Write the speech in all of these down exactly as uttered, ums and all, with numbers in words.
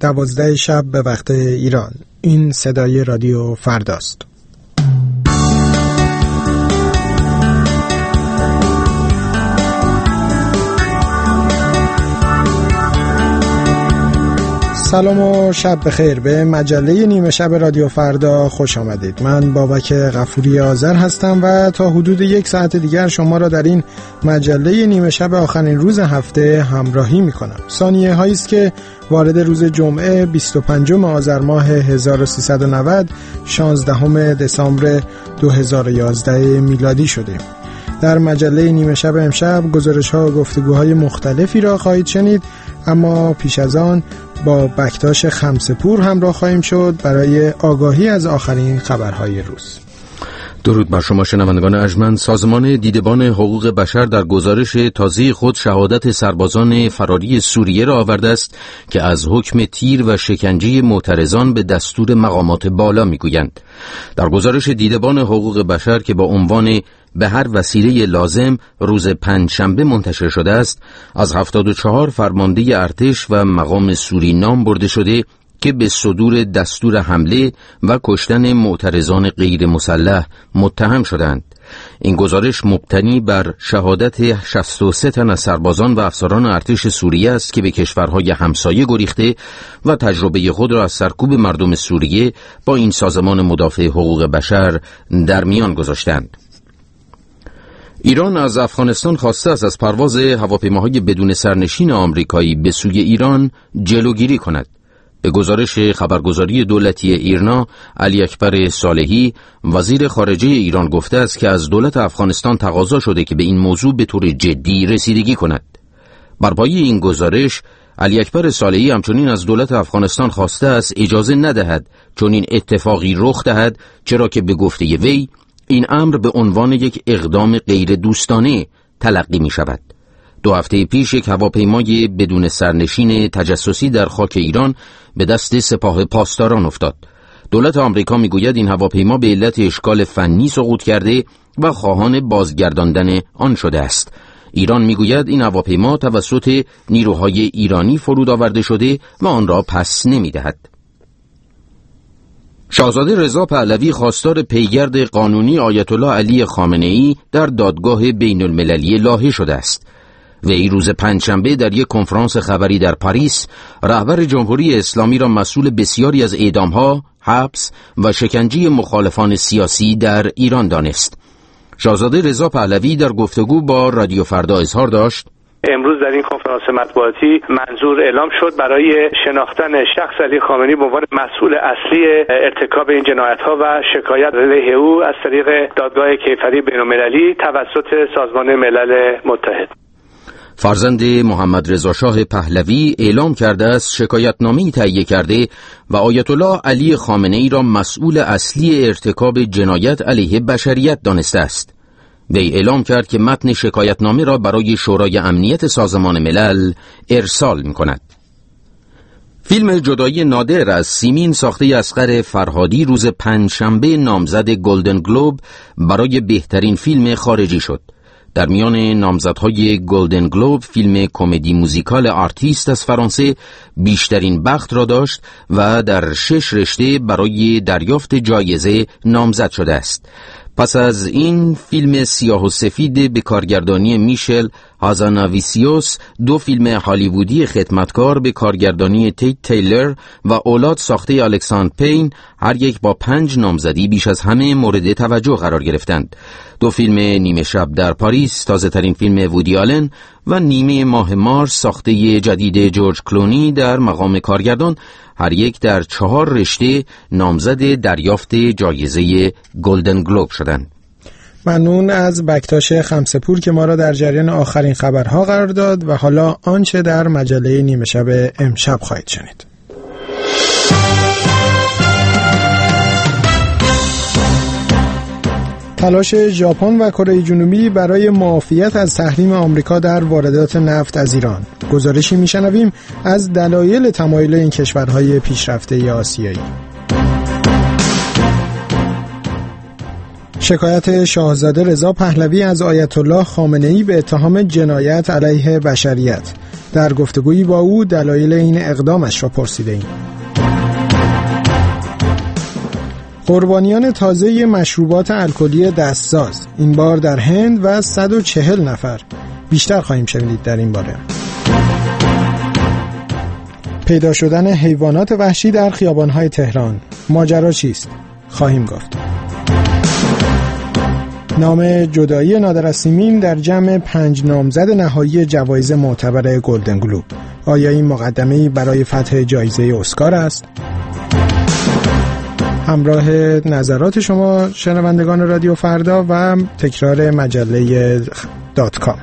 دوازده شب به وقت ایران. این صدای رادیو فرداست. سلام و شب بخیر. به مجله نیمه شب رادیو فردا خوش آمدید. من بابک غفوری آذر هستم و تا حدود یک ساعت دیگر شما را در این مجله نیمه شب آخرین روز هفته همراهی می کنم. ثانیه هایی است که وارد روز جمعه بیست و پنجم آذر ماه هزار و سیصد و نود شانزدهم دسامبر دو هزار و یازده میلادی شدیم. در مجله نیمه شب امشب گزارش‌ها و گفتگوهای مختلفی را خواهید شنید، اما پیش از آن با بکتاش خمسه‌پور همراه خواهیم شد برای آگاهی از آخرین خبرهای روز. درود بر شما شنوندگان ارجمند. سازمان دیدبان حقوق بشر در گزارش تازه خود شهادت سربازان فراری سوریه را آورده است که از حکم تیر و شکنجه معترضان به دستور مقامات بالا میگویند. در گزارش دیدبان حقوق بشر که با عنوان به هر وسیله لازم روز پنجشنبه منتشر شده است، از هفتاد و چهار فرمانده ارتش و مقام سوری نام برده شده که به صدور دستور حمله و کشتن معترضان غیر مسلح متهم شدند. این گزارش مبتنی بر شهادت شصت و سه تن از سربازان و افسران ارتش سوریه است که به کشورهای همسایه گریخته و تجربه خود را از سرکوب مردم سوریه با این سازمان مدافع حقوق بشر در میان گذاشتند. ایران از افغانستان خواسته است از پرواز هواپیماهای بدون سرنشین آمریکایی به سوی ایران جلوگیری کند. به گزارش خبرگزاری دولتی ایرنا، علی اکبر صالحی وزیر خارجه ایران گفته است که از دولت افغانستان تقاضا شده که به این موضوع به طور جدی رسیدگی کند. بر پایه این گزارش، علی اکبر صالحی همچنین از دولت افغانستان خواسته است اجازه ندهد چون این اتفاقی رخ دهد، چرا که به گفته وی این امر به عنوان یک اقدام غیر دوستانه تلقی می شود. دو هفته پیش یک هواپیمای بدون سرنشین تجسسی در خاک ایران به دست سپاه پاسداران افتاد. دولت آمریکا میگوید این هواپیما به علت اشکال فنی سقوط کرده و خواهان بازگرداندن آن شده است. ایران میگوید این هواپیما توسط نیروهای ایرانی فرود آورده شده و آن را پس نمیدهد. شاهزاده رضا پهلوی خواستار پیگرد قانونی آیت الله علی خامنه‌ای در دادگاه بین المللی لاهه شده است. وی روز پنجشنبه در یک کنفرانس خبری در پاریس رهبر جمهوری اسلامی را مسئول بسیاری از اعدام‌ها، حبس و شکنجه مخالفان سیاسی در ایران دانست. شاهزاده رضا پهلوی در گفتگو با رادیو فردا اظهار داشت: امروز در این کنفرانس مطبوعاتی منظور اعلام شد برای شناختن شخص علی خامنه‌ای به عنوان مسئول اصلی ارتکاب این جنایت‌ها و شکایت علیه او از طریق دادگاه کیفری بین‌المللی توسط سازمان ملل متحد. فرزند محمد رضا شاه پهلوی اعلام کرده است شکایتنامه‌ای تهیه کرده و آیت الله علی خامنه‌ای را مسئول اصلی ارتکاب جنایت علیه بشریت دانسته است. وی اعلام کرد که متن شکایتنامه را برای شورای امنیت سازمان ملل ارسال می‌کند. فیلم جدایی نادر از سیمین ساخته اصغر فرهادی روز پنجشنبه نامزد گلدن گلوب برای بهترین فیلم خارجی شد. در میان نامزدهای گلدن گلوب فیلم کمدی موزیکال آرتیست از فرانسه بیشترین بخت را داشت و در شش رشته برای دریافت جایزه نامزد شده است. پس از این فیلم سیاه و سفید به کارگردانی میشل هازاناویسیوس، دو فیلم هالیوودی خدمتکار به کارگردانی تیت تیلر و اولاد ساخته الکساندر پین هر یک با پنج نامزدی بیش از همه مورد توجه قرار گرفتند. دو فیلم نیمه شب در پاریس، تازه ترین فیلم وودی آلن و نیمه ماه مارس ساخته جدید جورج کلونی در مقام کارگردان هر یک در چهار رشته نامزد دریافت جایزه گلدن گلوب شدند. ممنون از بکتاش خمسه‌پور که ما را در جریان آخرین خبرها قرار داد و حالا آنچه در مجله نیمه شب امشب خواهید شنید. تلاش ژاپن و کره جنوبی برای معافیت از تحریم آمریکا در واردات نفت از ایران. گزارشی میشنویم از دلایل تمایل این کشورهای پیشرفته آسیایی. شکایت شاهزاده رضا پهلوی از آیت الله خامنه‌ای به اتهام جنایت علیه بشریت. در گفتگویی با او دلایل این اقدامش را پرسیده ایم. قربانیان تازه مشروبات الکلی دستساز، این بار در هند و صد و چهل نفر. بیشتر خواهیم شنید در این باره. پیدا شدن حیوانات وحشی در خیابان‌های تهران، ماجرا چیست؟ خواهیم گفت. نام جدایی نادر از سیمین در جمع پنج نامزد نهایی جوایز معتبر گلدن گلوب. آیا این مقدمه‌ای برای فتح جایزه اسکار است؟ همراه نظرات شما شنوندگان رادیو فردا و تکرار مجله دات کام.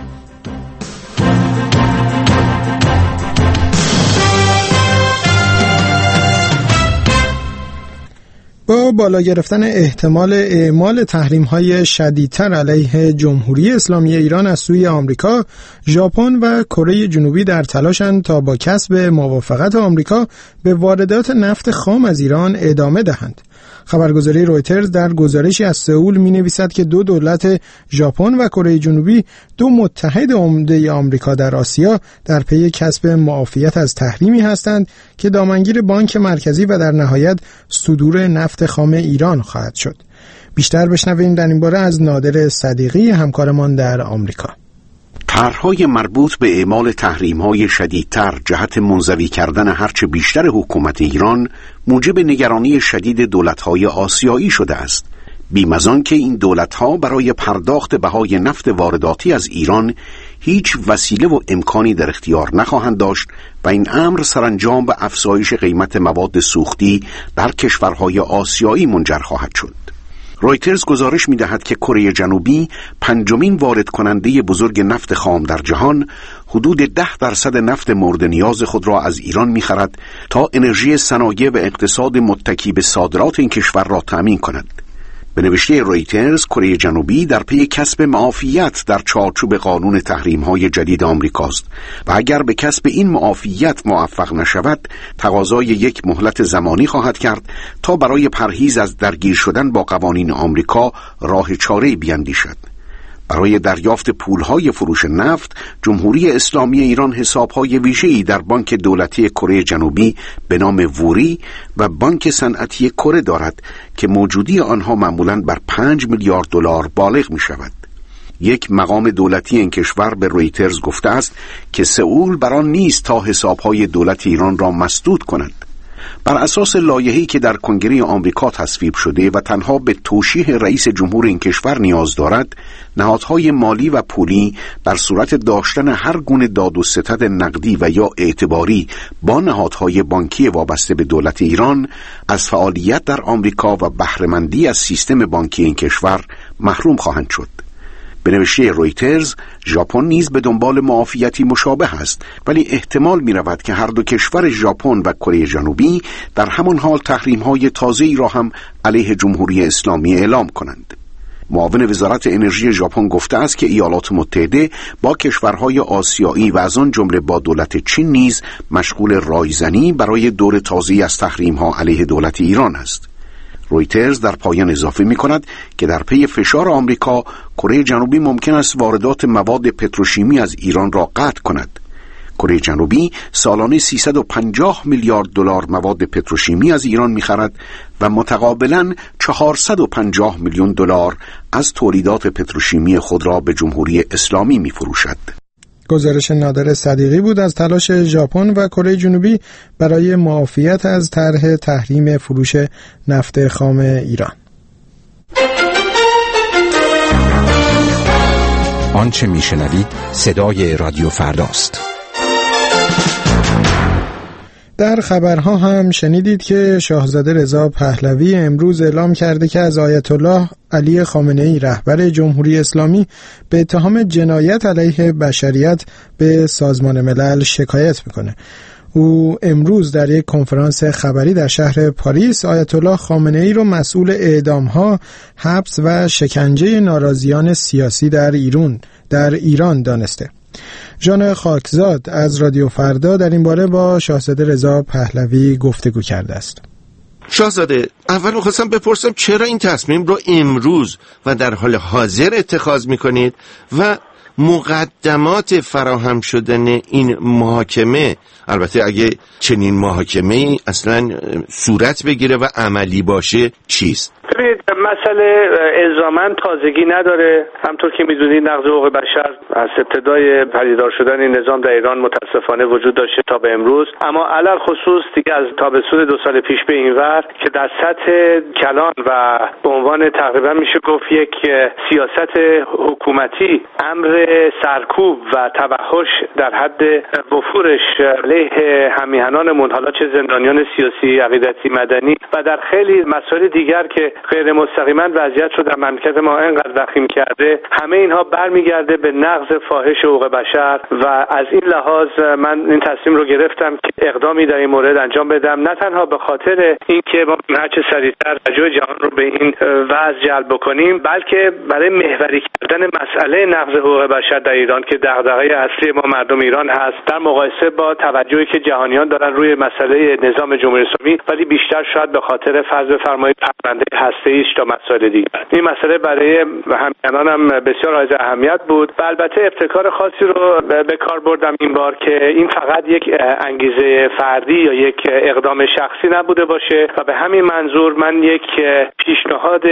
با بالا گرفتن احتمال اعمال تحریم‌های شدیدتر علیه جمهوری اسلامی ایران از سوی آمریکا، ژاپن و کره جنوبی در تلاشند تا با کسب موافقت آمریکا به واردات نفت خام از ایران ادامه دهند. خبرگزاری رویترز در گزارشی از سئول می‌نویسد که دو دولت ژاپن و کره جنوبی، دو متحد عمده آمریکا در آسیا، در پی کسب معافیت از تحریمی هستند که دامنگیر بانک مرکزی و در نهایت صدور نفت خام ایران خواهد شد. بیشتر بشنویم در این باره از نادر صدیقی، همکارمان در آمریکا. طرح‌های مربوط به اعمال تحریم‌های شدیدتر جهت منزوی کردن هرچه بیشتر حکومت ایران موجب نگرانی شدید دولت‌های آسیایی شده است. بیم از آن که این دولت‌ها برای پرداخت بهای نفت وارداتی از ایران هیچ وسیله و امکانی در اختیار نخواهند داشت و این امر سرانجام به افزایش قیمت مواد سوختی در کشورهای آسیایی منجر خواهد شد. رویترز گزارش می‌دهد که کره جنوبی پنجمین وارد کننده بزرگ نفت خام در جهان، حدود ده درصد نفت مورد نیاز خود را از ایران می‌خرد تا انرژی صنایع و اقتصاد متکی به صادرات این کشور را تأمین کند. به نوشته رویترز، کره جنوبی در پی کسب معافیت در چارچوب قانون تحریم‌های جدید آمریکاست و اگر به کسب این معافیت موفق نشود، تقاضای یک مهلت زمانی خواهد کرد تا برای پرهیز از درگیر شدن با قوانین آمریکا راه چاره‌ای بیندیشد. برای دریافت پولهای فروش نفت، جمهوری اسلامی ایران حسابهای ویژه‌ای در بانک دولتی کره جنوبی به نام ووری و بانک صنعتی کره دارد که موجودی آنها معمولاً بر پنج میلیارد دلار بالغ می شود. یک مقام دولتی این کشور به رویترز گفته است که سئول بران نیست تا حسابهای دولت ایران را مسدود کند. بر اساس لایحه‌ای که در کنگره آمریکا تصویب شده و تنها به توشیح رئیس جمهور این کشور نیاز دارد، نهادهای مالی و پولی در صورت داشتن هر گونه داد و ستد نقدی و یا اعتباری با نهادهای بانکی وابسته به دولت ایران از فعالیت در آمریکا و بهره‌مندی از سیستم بانکی این کشور محروم خواهند شد. به نوشته رویترز، ژاپن نیز به دنبال معافیتی مشابه است، ولی احتمال می رود که هر دو کشور ژاپن و کره جنوبی در همان حال تحریم‌های تازه‌ای را هم علیه جمهوری اسلامی اعلام کنند. معاون وزارت انرژی ژاپن گفته است که ایالات متحده با کشورهای آسیایی و از آن جمله با دولت چین نیز مشغول رایزنی برای دور تازه‌ای از تحریم‌ها علیه دولت ایران است. رویترز در پایان اضافه می کند که در پی فشار آمریکا، کره جنوبی ممکن است واردات مواد پتروشیمی از ایران را قطع کند. کره جنوبی سالانه سیصد و پنجاه میلیارد دلار مواد پتروشیمی از ایران می خرد و متقابلاً چهارصد و پنجاه میلیون دلار از تولیدات پتروشیمی خود را به جمهوری اسلامی می فروشد. گزارش نادر صدیقی بود از تلاش ژاپن و کره جنوبی برای معافیت از طرح تحریم فروش نفت خام ایران. آنچه میشنوید صدای رادیو فرداست. در خبرها هم شنیدید که شاهزاده رضا پهلوی امروز اعلام کرده که از آیت الله علی خامنه‌ای رهبر جمهوری اسلامی به اتهام جنایت علیه بشریت به سازمان ملل شکایت میکنه. او امروز در یک کنفرانس خبری در شهر پاریس آیت الله خامنه‌ای رو مسئول اعدام‌ها، حبس و شکنجه ناراضیان سیاسی در ایران در ایران دانسته. ژان خاکزاد از رادیو فردا در این باره با شاهزاده رضا پهلوی گفتگو کرده است. شاهزاده، اول می‌خواستم بپرسم چرا این تصمیم رو امروز و در حال حاضر اتخاذ می‌کنید و مقدمات فراهم شدن این محاکمه، البته اگه چنین محاکمه‌ای اصلا صورت بگیره و عملی باشه، چیست؟ ببینید، مسئله الزاماً تازگی نداره. همطور که میدونید نقض حقوق بشر از ابتدای پدیدار شدن این نظام در ایران متاسفانه وجود داشته تا به امروز، اما علل خصوص دیگه از تابستون دو سال پیش به این ور که در سطح کلان و به عنوان تقریبا میشه گفت یک سیاست حکومتی امر سرکوب و توحش در حد وفورش علیه همیهنانمون، حالا چه زندانیان سیاسی، عقیدتی، مدنی و در خیلی مسائل دیگر که غیر مستقیما وضعیت رو در مملکت ما انقدر وخیم کرده، همه اینها برمیگرده به نقض فاحش حقوق بشر و از این لحاظ من این تصمیم رو گرفتم که اقدامی در این مورد انجام بدم، نه تنها به خاطر اینکه ما هرچه سریعتر توجه جهان رو به این وضع جلب بکنیم، بلکه برای محوری کردن مسئله نقض حقوق بشر در ایران که دغدغه اصلی ما مردم ایران هست، در مقایسه با توجهی که جهانیان دارن روی مسئله نظام جمهوری اسلامی، ولی بیشتر شاید به خاطر فرض بفرمایید پرونده هسته‌ایش تا مسائل دیگر. این مسئله برای همکارانم بسیار حائز اهمیت بود و البته ابتکار خاصی رو به کار بردم این بار که این فقط یک انگیزه فردی یا یک اقدام شخصی نبوده باشه و به همین منظور من یک پیشنهاد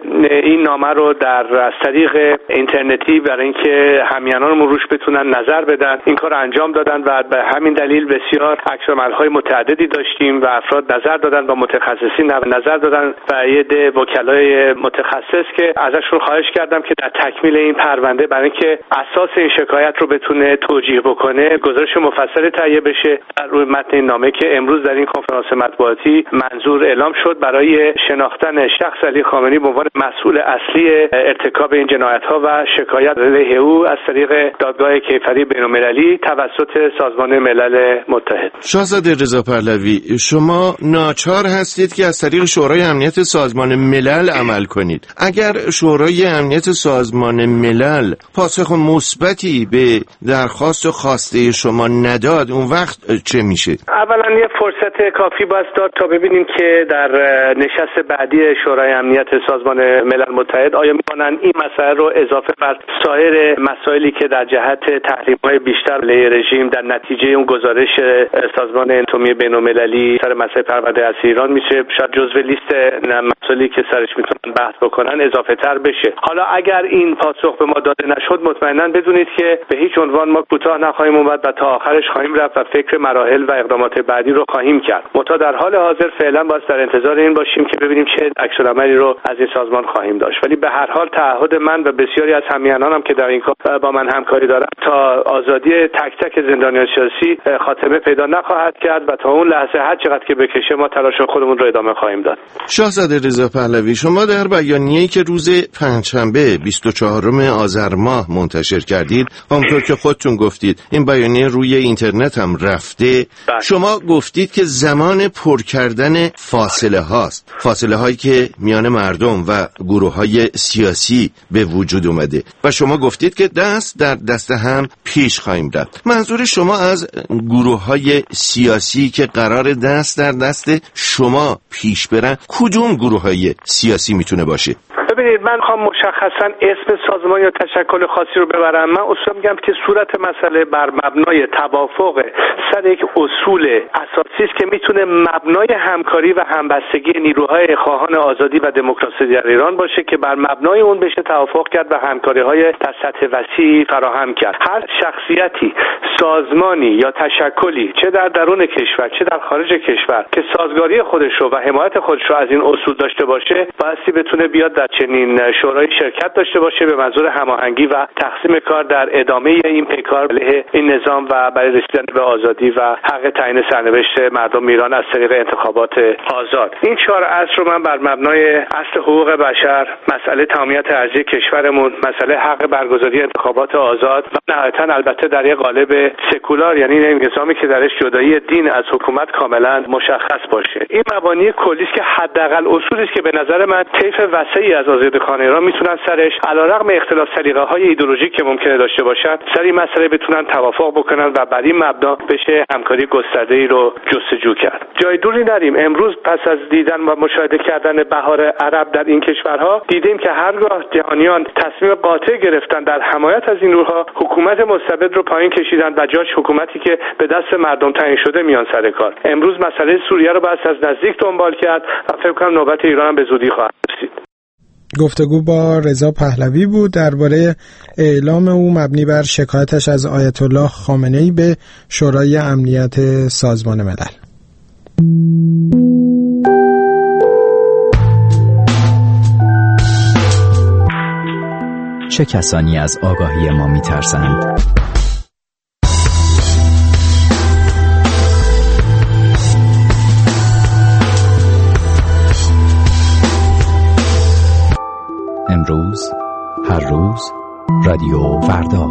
این نامه رو در از طریق اینترنتی برای اینکه همیهنانمون روش بتونن نظر بدن این کار انجام دادن و به همین دلیل بسیار عکس‌العمل‌های متعددی داشتیم و افراد نظر دادن و متخصصین نظر دادن و یه ده وکلای متخصص که ازشون خواهش کردم که در تکمیل این پرونده برای اینکه اساس این شکایت رو بتونه توجیه بکنه گزارش مفصلی تهیه بشه در روی متن این نامه که امروز در این کنفرانس مطبوعاتی منظور اعلام شد برای شناختن شخص علی خامنه‌ای به عنوان مسئول اصلی ارتکاب این جنایت‌ها و شکایت علیه او از طریق دادگاه کیفری بین‌المللی توسط سازمان ملل متحد. شاهزاده رضا پهلوی، شما ناچار هستید که از طریق شورای امنیت سازمان ملل عمل کنید. اگر شورای امنیت سازمان ملل پاسخ مثبتی به درخواست و خواسته شما نداد، اون وقت چه میشه؟ اولا یه فرصت کافی باید داد تا ببینیم که در نشست بعدی شورای امنیت سازمان ملل متحد آیا میتونن این مسئله رو اضافه بر سایر مسائلی که در جهت تحریم‌های بیشتر علیه رژیم در نتیجه اون گزارش سازمان اتمی بین‌المللی سر مسئله پرونده از ایران میشه، شاید جزو لیست مسائلی که سرش میتونن بحث بکنن اضافه تر بشه. حالا اگر این پاسخ به ما داده نشد، مطمئنا بدونید که به هیچ عنوان ما کوتاه نخواهیم اومد و تا آخرش خواهیم رفت و فکر مراحل و اقدامات بعدی رو خواهیم کرد. متا در حال حاضر فعلا باید در انتظار این باشیم که ببینیم چه عکس‌العملی رو از این سازمان خواهیم داشت. ولی به هر حال تعهد من و بسیاری از همیهنانم که در این کار با من همکاری دارن تا آزادی تک تک زندانیان سیاسی خاتمه پیدا نخواهد کرد و تا اون لحظه هر چقدر که بکشه ما تلاش خودمون رو ادامه خواهیم داد. شاهزاده رضا پهلوی، شما در بیانیه‌ای که روز پنجشنبه بیست و چهارم آذر ماه منتشر کردید، همونطور که خودتون گفتید این بیانیه روی اینترنت هم رفته، بله. شما گفتید که زمان پر کردن فاصله هاست، فاصله هایی که میان مردم و گروه های سیاسی به وجود اومده و شما گفتید که دست در دست هم پیش خواهیم رفت. منظور شما از گروه های سیاسی که قرار دست در دست شما پیش برن کدوم گروه های سیاسی میتونه باشه؟ ببینید، من خواهم مشخصا اسم سازمان یا تشکل خاصی رو ببرم. من اصلا میگم که صورت مسئله بر مبنای توافق سر یک اصول اساسی است که میتونه مبنای همکاری و همبستگی نیروهای خواهان آزادی و دموکراسی در ایران باشه که بر مبنای اون بشه توافق کرد و همکاری‌های در سطح وسیعی فراهم کرد. هر شخصیتی، سازمانی یا تشکلی چه در درون کشور چه در خارج کشور که سازگاری خودش رو و حمایت خودش رو از این اصول داشته باشه، بایستی بتونه بیاد در چنین شورای شرکت داشته باشه به منظور هماهنگی و تقسیم کار در ادامه این پیکار علیه این نظام و برای رسیدن به آزادی و حق تعیین سرنوشت مردم ایران از طریق انتخابات آزاد. این چهار اصل رو من بر مبنای اصل حقوق بشر، مسئله تمامیت ارضی کشورمون، مسئله حق برگزاری انتخابات آزاد و نهایتاً البته در یک قالب سکولار، یعنی نظامی که درش جدایی دین از حکومت کاملا مشخص باشه. این مبانی کلی است که حداقل اصولی است که به نظر من طیف وسیعی از آزادخانه ایران میتونن سرش علیرغم اختلاف سلیقه‌های ایدئولوژیک که ممکنه داشته باشن سر این مسئله بتونن توافق بکنن و بر این مبنا بشه همکاری گسترده‌ای رو جستجو کرد. جای دوری نریم، امروز پس از دیدن و مشاهده کردن بهار عرب در این کشورها دیدیم که هرگاه جهانیان تصمیم قاطع گرفتن در حمایت از این روح‌ها، حکومت مستبد رو پایین کشیدن و جاش حکومتی که به دست مردم تعیین شده میان سر کار. امروز مسئله سوریه رو باید از نزدیک دنبال کرد و فکر کنم نوبت ایران هم به زودی خواهد رسید. گفتگو با رضا پهلوی بود درباره اعلام او مبنی بر شکایتش از آیت الله خامنه‌ای به شورای امنیت سازمان ملل. چه کسانی از آگاهی ما می‌ترسند؟ امروز، هر روز، رادیو فردا.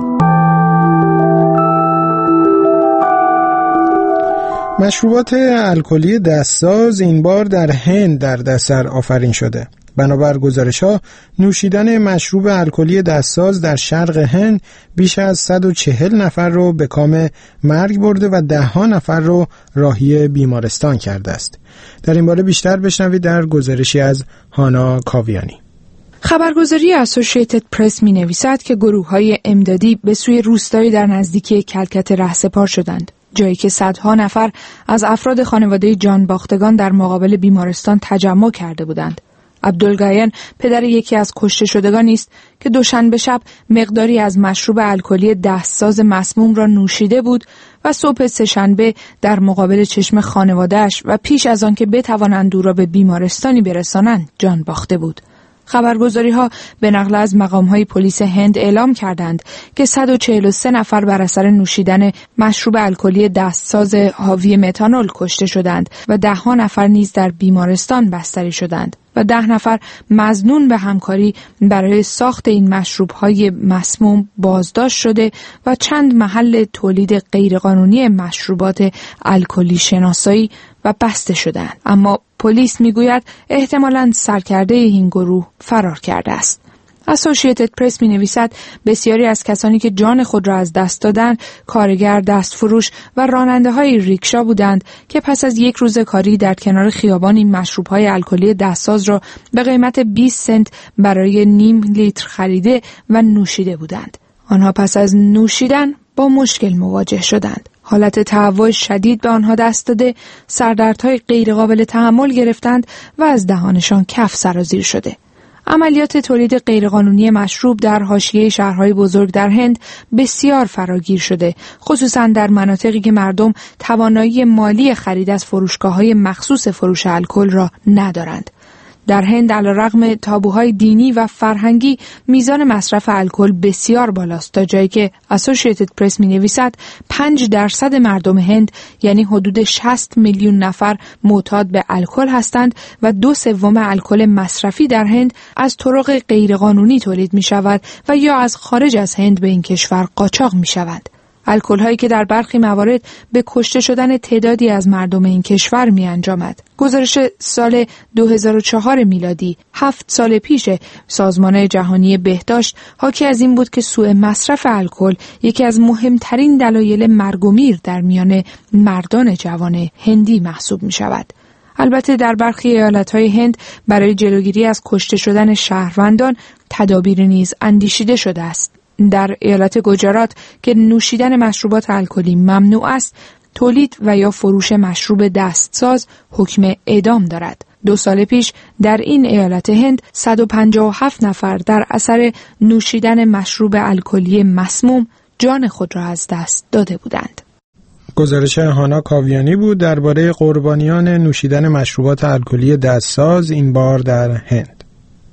مشروبات الکلی دستساز این بار در هند در دستر آفرین شده. بنابر گزارش‌ها نوشیدن مشروب الکلی دستساز در شرق هند بیش از صد و چهل نفر رو به کام مرگ برده و ده ها نفر رو راهی بیمارستان کرده است. در این باره بیشتر بشنوید در گزارشی از هانا کاویانی. خبرگزاری اسوسییتد پرس می نویسد که گروه‌های امدادی به سوی روستایی در نزدیکی کلکت رهسپار شدند، جایی که صدها نفر از افراد خانواده جان باختگان در مقابل بیمارستان تجمع کرده بودند. عبدالگاین پدر یکی از کشته شدگان است که دوشنبه شب مقداری از مشروب الکلی دستساز مسموم را نوشیده بود و صبح سه‌شنبه در مقابل چشم خانواده‌اش و پیش از آن که بتوانند او را به بیمارستانی برسانند جان باخته بود. خبرگزاری‌ها به نقل از مقام‌های پلیس هند اعلام کردند که صد و چهل و سه نفر بر اثر نوشیدن مشروب الکلی دستساز حاوی متانول کشته شدند و ده ها نفر نیز در بیمارستان بستری شدند و ده نفر مظنون به همکاری برای ساخت این مشروب‌های مسموم بازداشت شده و چند محل تولید غیرقانونی مشروبات الکلی شناسایی و بسته شدند. اما پلیس میگوید احتمالاً سرکرده این گروه فرار کرده است. اسوسییتد پرس می نویسد بسیاری از کسانی که جان خود را از دست دادند کارگر، دستفروش و راننده های ریکشا بودند که پس از یک روز کاری در کنار خیابان این مشروب های الکلی دستساز را به قیمت بیست سنت برای نیم لیتر خریده و نوشیده بودند. آنها پس از نوشیدن با مشکل مواجه شدند. حالت تهوع شدید به آنها دست داده، سردردهای غیرقابل تحمل گرفتند و از دهانشان کف سرازیر شده. عملیات تولید غیرقانونی مشروب در حاشیه شهرهای بزرگ در هند بسیار فراگیر شده، خصوصا در مناطقی که مردم توانایی مالی خرید از فروشگاه‌های مخصوص فروش الکل را ندارند. در هند علیرغم تابوهای دینی و فرهنگی میزان مصرف الکل بسیار بالاست، تا جایی که اسوسییتد پرس می‌نویسد پنج درصد مردم هند یعنی حدود شصت میلیون نفر معتاد به الکل هستند و دو سوم الکل مصرفی در هند از طرق غیرقانونی تولید می‌شود و یا از خارج از هند به این کشور قاچاق می‌شود. الکل هایی که در برخی موارد به کشته شدن تعدادی از مردم این کشور می انجامد. گزارش سال دو هزار و چهار میلادی، هفت سال پیش، سازمان جهانی بهداشت حاکی از این بود که سوء مصرف الکل یکی از مهمترین دلایل مرگ و میر در میان مردان جوان هندی محسوب می شود. البته در برخی ایالت‌های هند برای جلوگیری از کشته شدن شهروندان تدابیر نیز اندیشیده شده است. در ایالت گوجرات که نوشیدن مشروبات الکلی ممنوع است، تولید و یا فروش مشروب دستساز حکم اعدام دارد. دو سال پیش در این ایالت هند صد و پنجاه و هفت نفر در اثر نوشیدن مشروب الکلی مسموم جان خود را از دست داده بودند. گزارش هانا کاویانی بود درباره قربانیان نوشیدن مشروبات الکلی دستساز این بار در هند.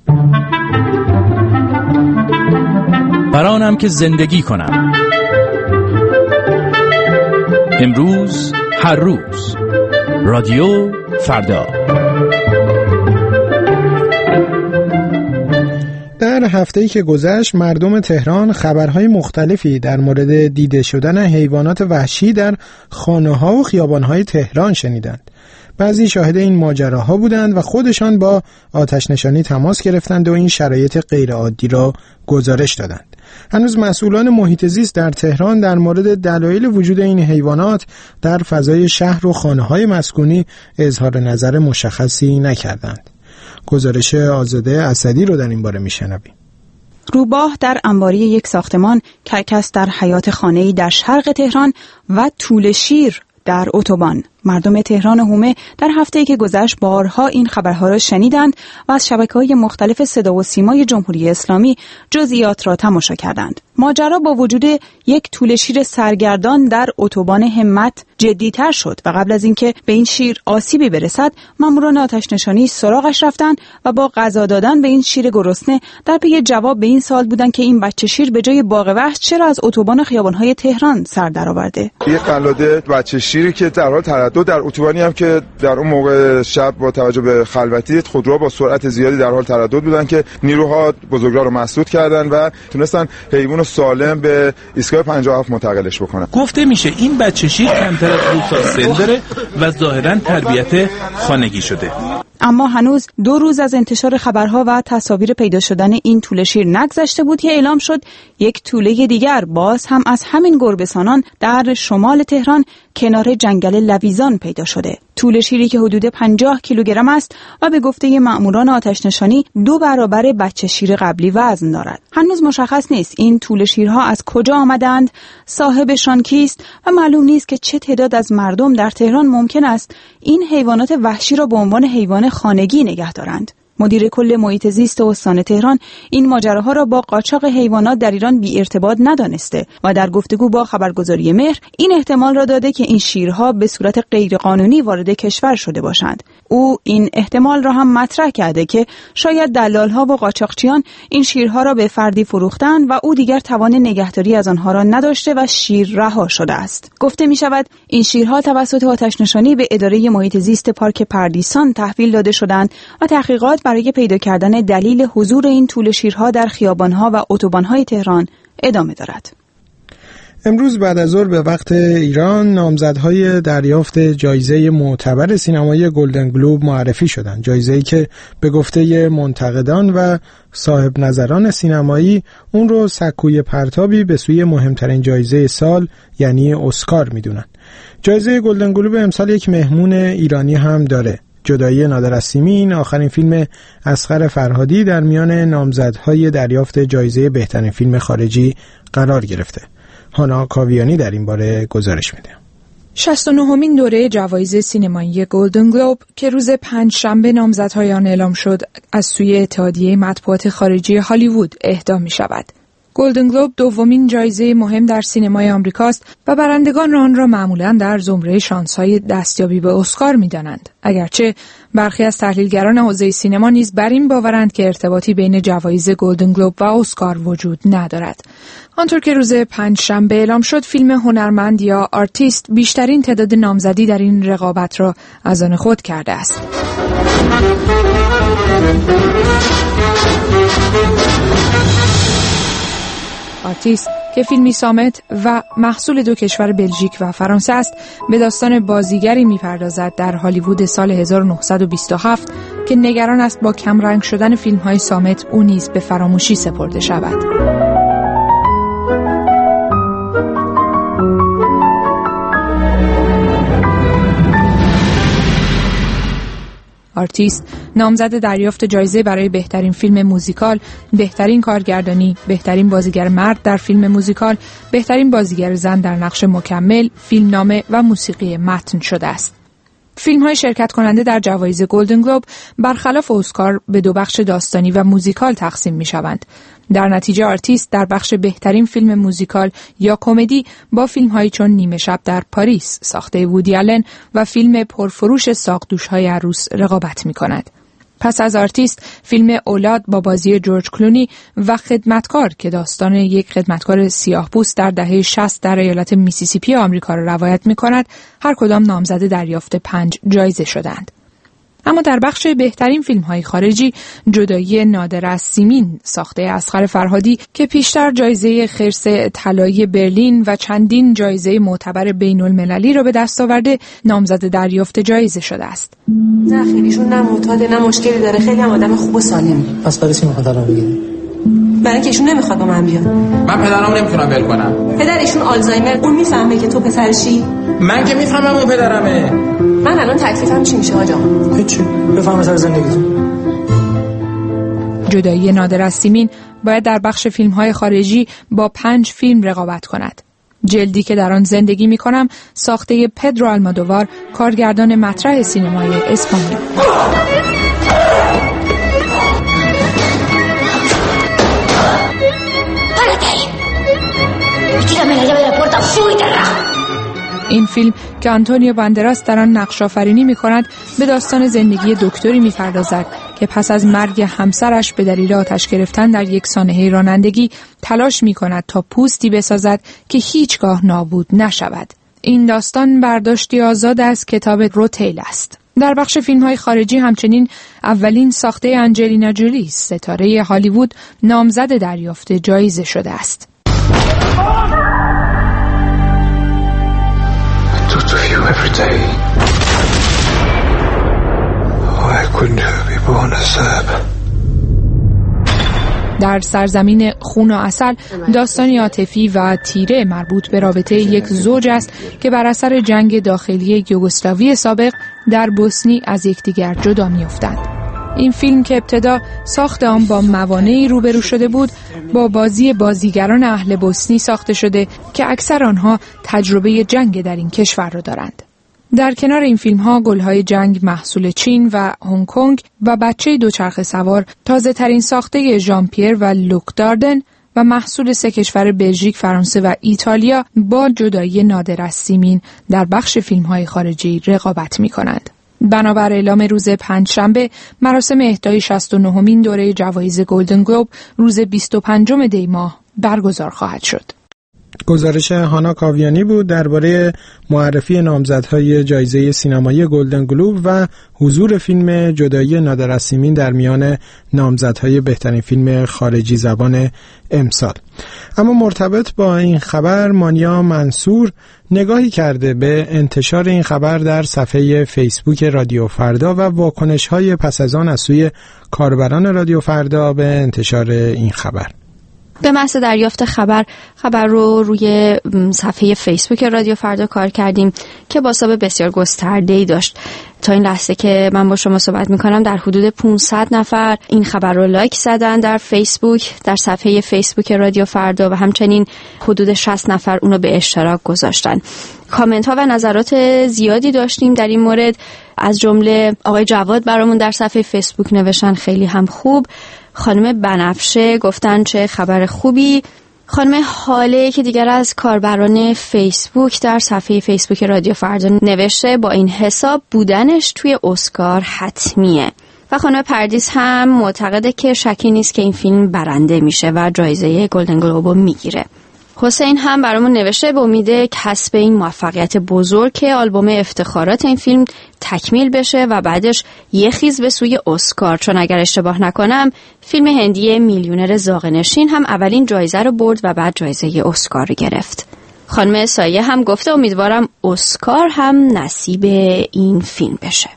برانم که زندگی کنم. امروز، هر روز، رادیو فردا. در هفته‌ای که گذشت مردم تهران خبرهای مختلفی در مورد دیده شدن حیوانات وحشی در خانه‌ها و خیابان‌های تهران شنیدند. بعضی شاهد این ماجراها بودند و خودشان با آتش نشانی تماس گرفتند و این شرایط غیرعادی را گزارش دادند. هنوز مسئولان محیط زیست در تهران در مورد دلایل وجود این حیوانات در فضای شهر و خانه‌های مسکونی اظهار نظر مشخصی نکردند. گزارش آزاده اسدی رو در این باره میشنویم. روباه در انباری یک ساختمان، کرکس در حیاط خانه‌ای در شرق تهران و توله شیر در اتوبان. مردم تهران و حومه در هفته‌ای که گذشت بارها این خبرها را شنیدند و از شبکه‌های مختلف صدا و سیمای جمهوری اسلامی جزئیات را تماشا کردند. ماجرا با وجود یک توله شیر سرگردان در اتوبان همت جدی‌تر شد و قبل از اینکه به این شیر آسیبی برسد، ماموران آتش نشانی سراغش رفتند و با غذا دادن به این شیر گرسنه در پی جواب به این سوال بودند که این بچه شیر به جای باغ وحش چرا از اتوبان و خیابان‌های تهران سر درآورده. یک قلاده بچه شیری که در حال تردد در اتوبانی هم که در اون موقع شب با توجه به خلوتی خودروها با سرعت زیادی در حال تردد بودن که نیروها بزرگراه رو مسدود کردن و تونستن حیوان سالم به ایستگاه پنجاه و هفت منتقلش بکنن. گفته میشه این بچه شیر کمتر از دو سال سن داره و ظاهراً تربیت خانگی شده. اما هنوز دو روز از انتشار خبرها و تصاویر پیدا شدن این توله شیر نگذشته بود که اعلام شد یک توله دیگر باز هم از همین گربه‌سانان در شمال تهران کنار جنگل لویزان پیدا شده. توله شیری که حدود پنجاه کیلوگرم است و به گفته مأموران آتش نشانی دو برابر بچه شیر قبلی وزن دارد. هنوز مشخص نیست این توله شیرها از کجا آمدند، صاحبشان کیست و معلوم نیست که چه تعداد از مردم در تهران ممکن است این حیوانات وحشی را به عنوان حیوان خانگی نگه دارند. مدیر کل محیط زیست استان تهران این ماجراها را با قاچاق حیوانات در ایران بی ارتباط ندانسته و در گفتگو با خبرگزاری مهر این احتمال را داده که این شیرها به صورت غیرقانونی وارد کشور شده باشند. او این احتمال را هم مطرح کرده که شاید دلال‌ها و قاچاقچیان این شیرها را به فردی فروختند و او دیگر توان نگهداری از آنها را نداشته و شیر رها شده است. گفته می شود این شیرها توسط آتش نشانی به اداره محیط زیست پارک پردیسان تحویل داده شدند و تحقیقات برای پیدا کردن دلیل حضور این توله شیرها در خیابان‌ها و اتوبان‌های تهران ادامه دارد. امروز بعد از ظهر به وقت ایران نامزدهای دریافت جایزه معتبر سینمایی گلدن گلوب معرفی شدند. جایزه‌ای که به گفته منتقدان و صاحب نظران سینمایی اون رو سکوی پرتابی به سوی مهمترین جایزه سال یعنی اسکار میدونن. جایزه گلدن گلوب امسال یک مهمون ایرانی هم داره. جدایی نادر از سیمین آخرین فیلم اصغر فرهادی در میان نامزدهای دریافت جایزه بهترین فیلم خارجی قرار گرفته. هانا کاویانی در این باره گزارش میده. شصت و نهمین دوره جوایز سینمایی گلدن گلوب که روز پنج شنبه نامزدهای آن اعلام شد از سوی اتحادیه مطبوعات خارجی هالیوود اهدا می شود. گلدن گلوب دومین جایزه مهم در سینمای آمریکاست و برندگان آن را معمولاً در زمره شانس‌های دستیابی به اسکار می‌دانند. اگرچه برخی از تحلیلگران حوزه سینما نیز بر این باورند که ارتباطی بین جوایز گلدن گلوب و اسکار وجود ندارد. آنطور که روز پنج شنبه اعلام شد، فیلم هنرمند یا آرتیست بیشترین تعداد نامزدی در این رقابت را از آن خود کرده است. آرتیست که فیلمی صامت و محصول دو کشور بلژیک و فرانسه است، به داستان بازیگری می‌پردازد در هالیوود سال هزار و نهصد و بیست و هفت که نگران است با کمرنگ شدن فیلم‌های صامت او نیز به فراموشی سپرده شود. آرتیست نامزد دریافت جایزه برای بهترین فیلم موزیکال، بهترین کارگردانی، بهترین بازیگر مرد در فیلم موزیکال، بهترین بازیگر زن در نقش مکمل، فیلمنامه و موسیقی متن شده است. فیلم‌های شرکت کننده در جوایز گلدن گلوب برخلاف اسکار به دو بخش داستانی و موزیکال تقسیم می‌شوند. در نتیجه آرتیست در بخش بهترین فیلم موزیکال یا کمدی با فیلم‌هایی چون نیمه شب در پاریس ساخته وودی آلن و فیلم پرفروش ساقدوش‌های عروس رقابت می‌کند. پس از آرتیست، فیلم اولاد با بازی جورج کلونی و خدمتکار که داستان یک خدمتکار سیاه‌پوست در دهه شصت در ایالت میسیسیپی آمریکا را روایت می‌کند، هر کدام نامزد دریافت پنج جایزه شدند. اما در بخش بهترین فیلم‌های خارجی، جدایی نادر از سیمین ساخته اصغر فرهادی که پیشتر جایزه خرس طلایی برلین و چندین جایزه معتبر بین‌المللی را به دست آورده، نامزد دریافت جایزه شده است. نه خیلیشون نه معتاده نه مشکلی داره، خیلی هم آدم خوب و سالمی. پس برای چی میخواد الان بگیره؟ برای اینکه ایشون نمیخواد با من بیاد. من پدرام نمیتونم ول کنم. پدر ایشون آلزایمر، اون میفهمه که تو پسرشی؟ من که میفهمم اون پدرمه. من الان تکلیفم چی میشه آقا؟ هیچی. بفهم سر زندگیتون. جدایی نادر از سیمین باید در بخش فیلم‌های خارجی با پنج فیلم رقابت کند. جلدی که در آن زندگی می‌کنم ساخته پدرو آلمودوار، کارگردان مطرح سینمای اسپانیا. این فیلم که آنتونیو باندراس در آن نقش آفرینی می‌کند به داستان زندگی دکتری می‌پردازد که پس از مرگ همسرش به دلیل آتش گرفتن در یک سانحه رانندگی تلاش می‌کند تا پوستی بسازد که هیچگاه نابود نشود. این داستان برداشتی آزاد از کتاب روتیل است. در بخش فیلم‌های خارجی همچنین اولین ساخته انجلینا جولی، ستاره هالیوود، نامزد دریافت جایزه شده است. Every day. Oh, I couldn't be born a Serb. در سرزمین خون و عسل داستانی عاطفی و تیره مربوط به رابطه یک زوج است که بر اثر جنگ داخلی یوگسلاوی سابق در بوسنی از یکدیگر جدا می‌افتند. این فیلم که ابتدا ساخت آن با موانعی روبرو شده بود، با بازی بازیگران اهل بوسنی ساخته شده که اکثر آنها تجربه جنگ در این کشور را دارند. در کنار این فیلم‌ها گل‌های جنگ محصول چین و هنگ کنگ و بچه دوچرخه سوار تازه ترین ساخته ژان پیر و لوک داردن و محصول سه کشور بلژیک، فرانسه و ایتالیا با جدایی نادر از سیمین در بخش فیلم‌های خارجی رقابت می‌کنند. بنابر اعلام روز پنجشنبه، مراسم اهدای شصت و نهمین دوره جوایز گلدن گلوب روز بیست و پنجم دی ماه برگزار خواهد شد. گزارش هانا کاویانی بود درباره معرفی نامزدهای جایزه سینمایی گلدن گلوب و حضور فیلم جدایی نادر از سیمین در میان نامزدهای بهترین فیلم خارجی زبان امسال. اما مرتبط با این خبر، مانیا منصور نگاهی کرده به انتشار این خبر در صفحه فیسبوک رادیو فردا و واکنش‌های پس از آن از سوی کاربران رادیو فردا به انتشار این خبر. به محض دریافت خبر خبر رو روی صفحه فیسبوک رادیو فردا کار کردیم که بازتاب بسیار گسترده‌ای داشت. تا این لحظه که من با شما صحبت می‌کنم در حدود پانصد نفر این خبر رو لایک زدن در فیسبوک، در صفحه فیسبوک رادیو فردا، و همچنین حدود شصت نفر اونو به اشتراک گذاشتن. کامنت ها و نظرات زیادی داشتیم در این مورد، از جمله آقای جواد برامون در صفحه فیسبوک نوشتن خیلی هم خوب. خانم بنفشه گفتن چه خبر خوبی. خانم حاله که دیگر از کاربران فیسبوک در صفحه فیسبوک رادیو فردا نوشته با این حساب بودنش توی اسکار حتمیه. و خانم پردیس هم معتقده که شکی نیست که این فیلم برنده میشه و جایزه گلدن گلوب میگیره. حسین هم برامون نوشته به امید کسب این موفقیت بزرگ که آلبوم افتخارات این فیلم تکمیل بشه و بعدش یه خیز به سوی اسکار، چون اگر اشتباه نکنم فیلم هندی میلیونر زاغنشین هم اولین جایزه رو برد و بعد جایزه اسکار رو گرفت. خانم سایه هم گفته امیدوارم اسکار هم نصیب این فیلم بشه.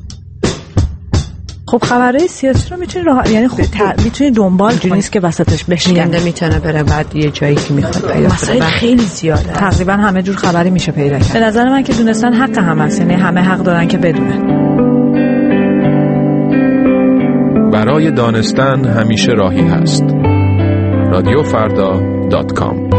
خب خبرهای سیاسی رو میتونی راه... یعنی خب ت... میتونی دنبال کنی، نیست که وسطش بشکنه، میتونه بره بعد یه جایی که میخواد پیدا مسائل خیلی زیاده، تقریبا همه جور خبری میشه پیدا کرد. به نظر من که دونستن حق همه است، یعنی همه حق دارن که بدونن. برای دانستن همیشه راهی هست. رادیو فردا دات کام.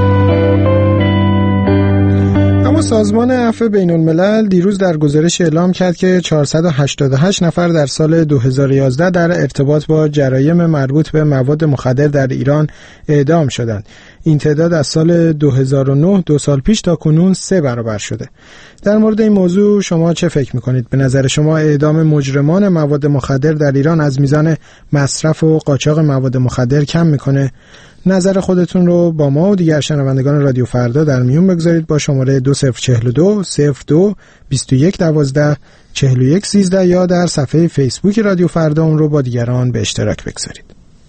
اما سازمان عفو بین الملل دیروز در گزارش اعلام کرد که چهارصد و هشتاد و هشت نفر در سال دو هزار و یازده در ارتباط با جرایم مربوط به مواد مخدر در ایران اعدام شدند. این تعداد از سال دو هزار و نه، دو سال پیش تا کنون سه برابر شده. در مورد این موضوع شما چه فکر میکنید؟ به نظر شما اعدام مجرمان مواد مخدر در ایران از میزان مصرف و قاچاق مواد مخدر کم میکنه؟ نظر خودتون رو با ما و دیگر شنوندگان رادیو فردا در میون بگذارید با شماره دو صفر چهل و دو صفر دو بیست و یک دوازده چهل و یک سیزده یا در صفحه فیسبوک رادیو فردا اون رو با دیگران به اشتراک بگذارید.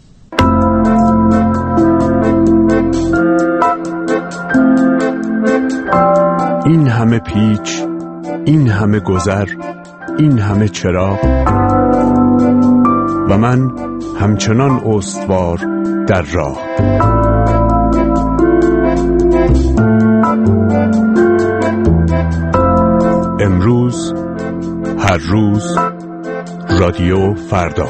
این همه پیچ، این همه گذر، این همه چراغ و من همچنان استوار در راه. امروز، هر روز، رادیو فردا.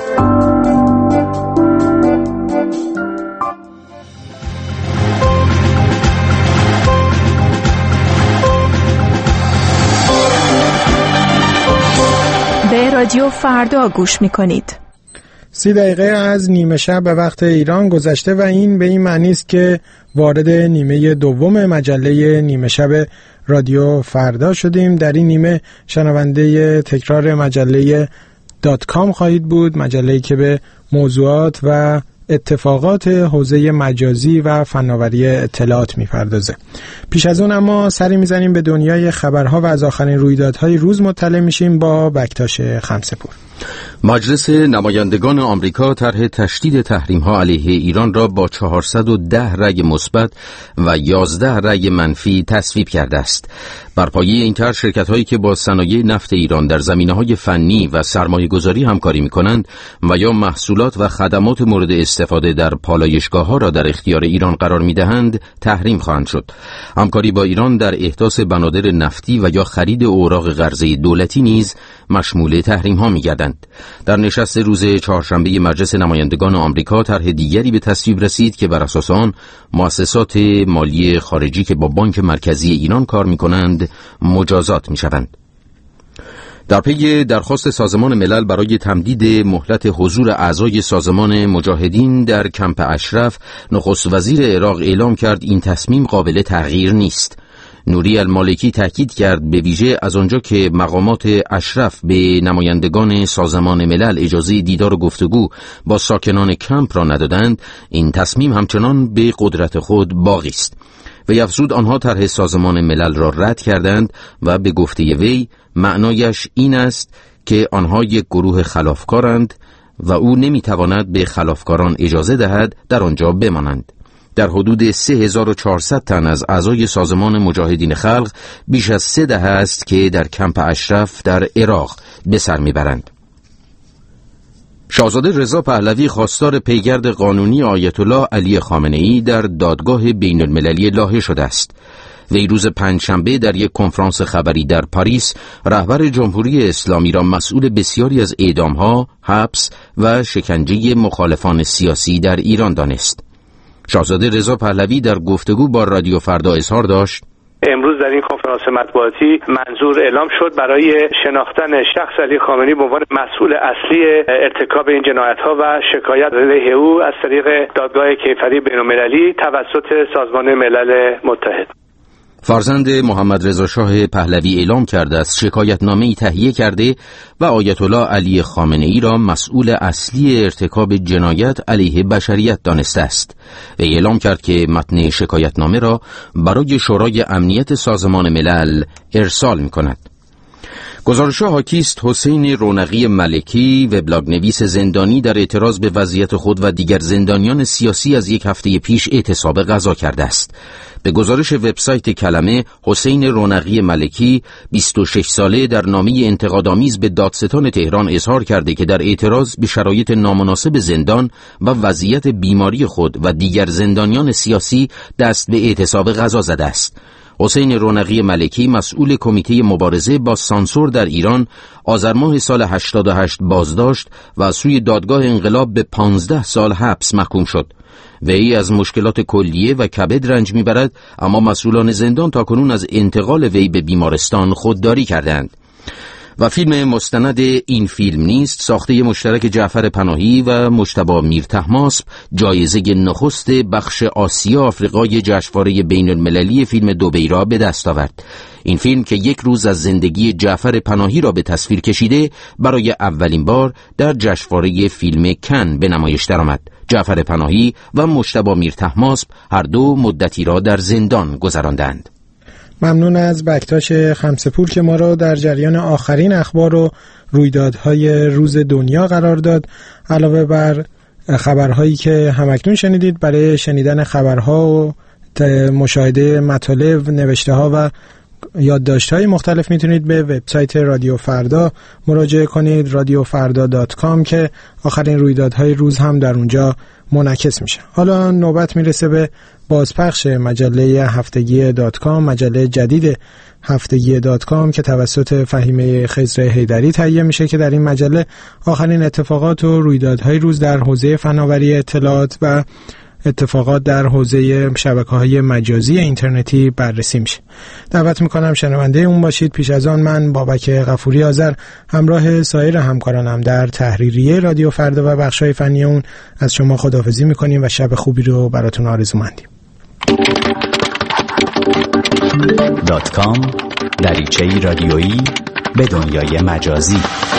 به رادیو فردا گوش می‌کنید. سی دقیقه از نیمه شب به وقت ایران گذشته و این به این معنی است که وارد نیمه دوم مجله نیمه شب رادیو فردا شدیم. در این نیمه شنونده تکرار مجله دات کام خواهید بود، مجله‌ای که به موضوعات و اتفاقات حوزه مجازی و فناوری اطلاعات میپردازه. پیش از اون اما سری میزنیم به دنیای خبرها و از آخرین رویدادهای روز مطلع میشیم با بکتاش خمسه‌پور. مجلس نمایندگان آمریکا طرح تشدید تحریم‌ها علیه ایران را با چهارصد و ده رأی مثبت و یازده رأی منفی تصویب کرده است. بر پایه این طرح شرکت‌هایی که با صنایع نفت ایران در زمینه‌های فنی و سرمایه‌گذاری همکاری می‌کنند و یا محصولات و خدمات مورد استفاده در پالایشگاه‌ها را در اختیار ایران قرار می‌دهند، تحریم خواهند شد. همکاری با ایران در احداث بنادر نفتی و یا خرید اوراق قرضه دولتی نیز مشمول تحریم‌ها می‌گردند. در نشست روز چهارشنبه مجلس نمایندگان آمریکا طرح دیگری به تصویب رسید که بر اساس آن مؤسسات مالی خارجی که با بانک مرکزی ایران کار می‌کنند مجازات می‌شوند. در پی درخواست سازمان ملل برای تمدید مهلت حضور اعضای سازمان مجاهدین در کمپ اشرف، نخست وزیر عراق اعلام کرد این تصمیم قابل تغییر نیست. نوری المالکی تاکید کرد به ویژه از آنجا که مقامات اشرف به نمایندگان سازمان ملل اجازه دیدار و گفتگو با ساکنان کمپ را ندادند، این تصمیم همچنان به قدرت خود باقی است. و افزود آنها طرح سازمان ملل را رد کردند و به گفته وی معنایش این است که آنها یک گروه خلافکارند و او نمیتواند به خلافکاران اجازه دهد در آنجا بمانند. در حدود سه هزار و چهارصد تن از اعضای سازمان مجاهدین خلق بیش از سه دهه است که در کمپ اشرف در عراق به سر میبرند. شاهزاده رضا پهلوی خواستار پیگرد قانونی آیت الله علی خامنه‌ای در دادگاه بین المللی لاهه شده است. وی روز پنجشنبه در یک کنفرانس خبری در پاریس رهبر جمهوری اسلامی را مسئول بسیاری از اعدام‌ها، حبس و شکنجه مخالفان سیاسی در ایران دانست. شاهزاده رضا پهلوی در گفتگو با رادیو فردا اظهار داشت: امروز در این کنفرانس مطبوعاتی منظور اعلام شد برای شناختن شخص علی خامنه‌ای به عنوان مسئول اصلی ارتکاب این جنایت‌ها و شکایت علیه او از طریق دادگاه کیفری بین‌المللی توسط سازمان ملل متحد. فرزند محمد رضا شاه پهلوی اعلام کرده است شکایتنامه‌ای تهیه کرده و آیت الله علی خامنه‌ای را مسئول اصلی ارتکاب جنایت علیه بشریت دانسته است. و اعلام کرد که متن شکایتنامه را برای شورای امنیت سازمان ملل ارسال می‌کند. گزارش حاکی است حسین رونقی ملکی وبلاگ نویس زندانی در اعتراض به وضعیت خود و دیگر زندانیان سیاسی از یک هفته پیش اعتصاب غذا کرده است. به گزارش وبسایت کلمه، حسین رونقی ملکی بیست و شش ساله در نامه انتقادآمیز به دادستان تهران اظهار کرده که در اعتراض به شرایط نامناسب زندان و وضعیت بیماری خود و دیگر زندانیان سیاسی دست به اعتصاب غذا زده است. حسین رونقی ملکی مسئول کمیته مبارزه با سانسور در ایران آذر ماه سال هشتاد و هشت بازداشت و از سوی دادگاه انقلاب به پانزده سال حبس محکوم شد. وی از مشکلات کلیه و کبد رنج میبرد، اما مسئولان زندان تاکنون از انتقال وی به بیمارستان خودداری کردند. و فیلم مستند این فیلم نیست ساخته مشترک جعفر پناهی و مجتبی میر طهماسب جایزه نخست بخش آسیا آفریقای جشنواره بین المللی فیلم دبی را به دست آورد. این فیلم که یک روز از زندگی جعفر پناهی را به تصویر کشیده برای اولین بار در جشنواره فیلم کن به نمایش درآمد. جعفر پناهی و مجتبی میر طهماسب هر دو مدتی را در زندان گذراندند. ممنون از بکتاش خمسپور که ما رو در جریان آخرین اخبار و رویدادهای روز دنیا قرار داد. علاوه بر خبرهایی که همکنون شنیدید، برای شنیدن خبرها و مشاهده مطالب، نوشته‌ها و یادداشت‌های مختلف میتونید به وبسایت رادیو فردا مراجعه کنید، رادیو فردا دات کام، که آخرین رویدادهای روز هم در اونجا منعکس میشه. حالا نوبت میرسه به بازپخش مجله هفتگی دات کام، مجله جدید هفتگی دات کام که توسط فهیمه خضر حیدری تهیه میشه، که در این مجله آخرین اتفاقات و رویدادهای روز در حوزه فناوری اطلاعات و اتفاقات در حوزه شبکه‌های مجازی اینترنتی بررسی میشه. دعوت میکنم شنونده اون باشید. پیش از آن من بابک غفوری آذر همراه سایر همکارانم در تحریریه رادیو فردا و بخش‌های فنی اون از شما خداحافظی میکنیم و شب خوبی رو براتون آرزومندیم. دات کام، دریچه‌ای رادیویی به دنیای مجازی.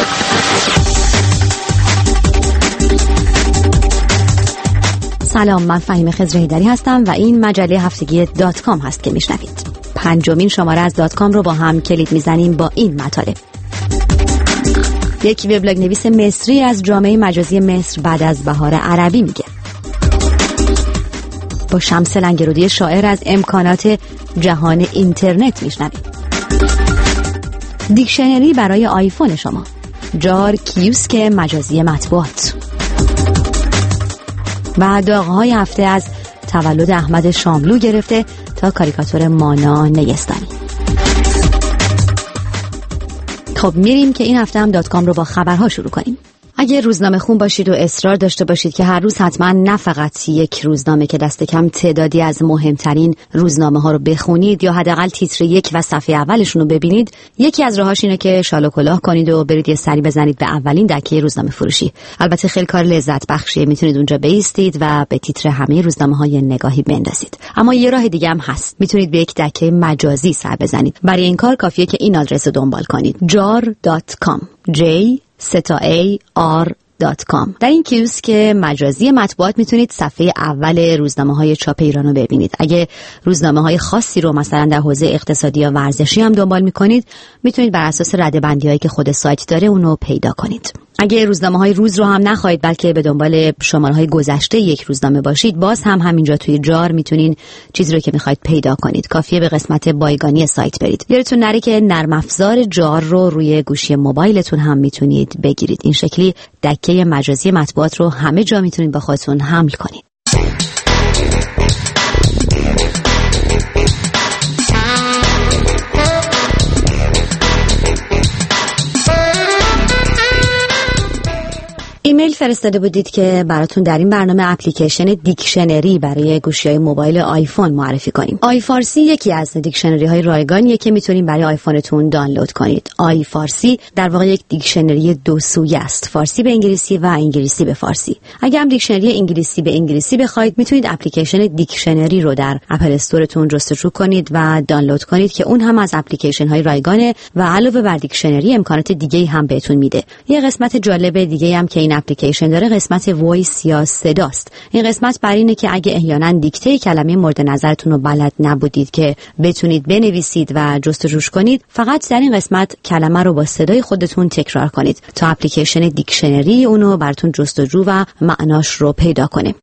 سلام، من فهیمه خضر حیدری هستم و این مجله هفتگی دات کام هست که میشنوید. پنجمین شماره از دات کام رو با هم کلید میزنیم با این مطالب. یک وبلاگ نویس مصری از جامعه مجازی مصر بعد از بهار عربی میگه. با شمس لنگرودی شاعر از امکانات جهان اینترنت میشنویم. دیکشنری برای آیفون شما، جار کیوسک مجازی مطبوعات و داغ‌های هفته از تولد احمد شاملو گرفته تا کاریکاتور مانا نیستانی. خب میریم که این هفته هم دات کام رو با خبرها شروع کنیم. اگه روزنامه خون باشید و اصرار داشته باشید که هر روز حتما نه فقط یک روزنامه که دست کم تعدادی از مهمترین روزنامه ها رو بخونید یا حداقل تیتر یک و صفحه اولشون رو ببینید، یکی از راهاش اینه که شال و کلاه کنید و برید یه سری بزنید به اولین دکه روزنامه فروشی. البته خیلی کار لذت بخشیه، میتونید اونجا بایستید و به تیتر همه روزنامه ها یه نگاهی بندازید. اما یه راه دیگه هم هست، میتونید به یک دکه مجازی سر بزنید. برای این کار کافیه که این آدرس رو دنبال کنید: jar دات کام، J ستا A R دات کام. در این کیوسک مجازی مطبوعات میتونید صفحه اول روزنامه های چاپ ایران رو ببینید. اگه روزنامه های خاصی رو مثلا در حوزه اقتصادی یا ورزشی هم دنبال میکنید، میتونید بر اساس ردبندی هایی که خود سایت داره اونو پیدا کنید. اگه روزنامه های روز رو هم نخواهید بلکه به دنبال شماره های گذشته یک روزنامه باشید، باز هم همینجا توی جار میتونین چیزی رو که میخواید پیدا کنید. کافیه به قسمت بایگانی سایت برید. یادتون نره که نرم افزار جار رو روی گوشی موبایلتون هم میتونید بگیرید. این شکلی دکه مجازی مطبوعات رو همه جا میتونید با خودتون حمل کنید. ایمیل فرستاده بودید که براتون در این برنامه اپلیکیشن دیکشنری برای گوشی‌های موبایل آیفون معرفی کنیم. آی فارسی یکی از دیکشنری های رایگانیه که میتونید برای آیفونتون دانلود کنید. آی فارسی در واقع یک دیکشنری دو سویه است، فارسی به انگلیسی و انگلیسی به فارسی. اگر هم دیکشنری انگلیسی به انگلیسی بخواید، میتونید اپلیکیشن دیکشنری رو در اپل استورتون جستجو کنید و دانلود کنید که اون هم از اپلیکیشن های رایگانه و علاوه بر دیکشنری امکانات دیگه‌ای هم بهتون میده. یه قسمت جالب دیگه هم که این اپلیکیشن داره قسمت وایس یا صداست. این قسمت بر اینه که اگه احیانا دیکته کلمه مورد نظرتون رو بلد نبودید که بتونید بنویسید و جستجوش کنید، فقط در این قسمت کلمه رو با صدای خودتون تکرار کنید تا اپلیکیشن دیکشنری اونو براتون جستجو و معناش رو پیدا کنه.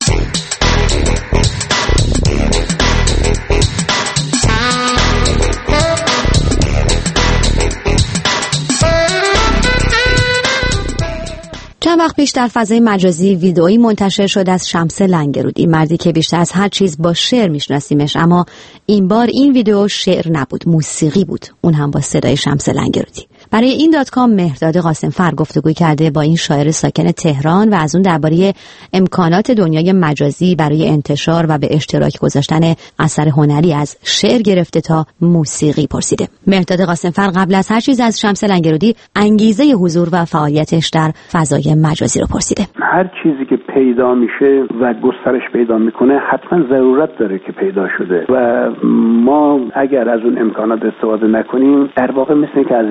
چند وقت پیش در فضای مجازی ویدئویی منتشر شد از شمس لنگرودی، مردی که بیشتر از هر چیز با شعر میشناسیمش، اما این بار این ویدئو شعر نبود، موسیقی بود، اون هم با صدای شمس لنگرودی. برای این دات کام مهرداد قاسمفر گفتگو کرده با این شاعر ساکن تهران و از اون درباره امکانات دنیای مجازی برای انتشار و به اشتراک گذاشتن اثر هنری از شعر گرفته تا موسیقی پرسیده. مهرداد قاسمفر قبل از هر چیز از شمس لنگرودی انگیزه حضور و فعالیتش در فضای مجازی رو پرسیده. هر چیزی که پیدا میشه و گسترش پیدا میکنه حتما ضرورت داره که پیدا شده و ما اگر از اون امکانات استفاده نکنیم، در واقع مثل که از اینجا قرار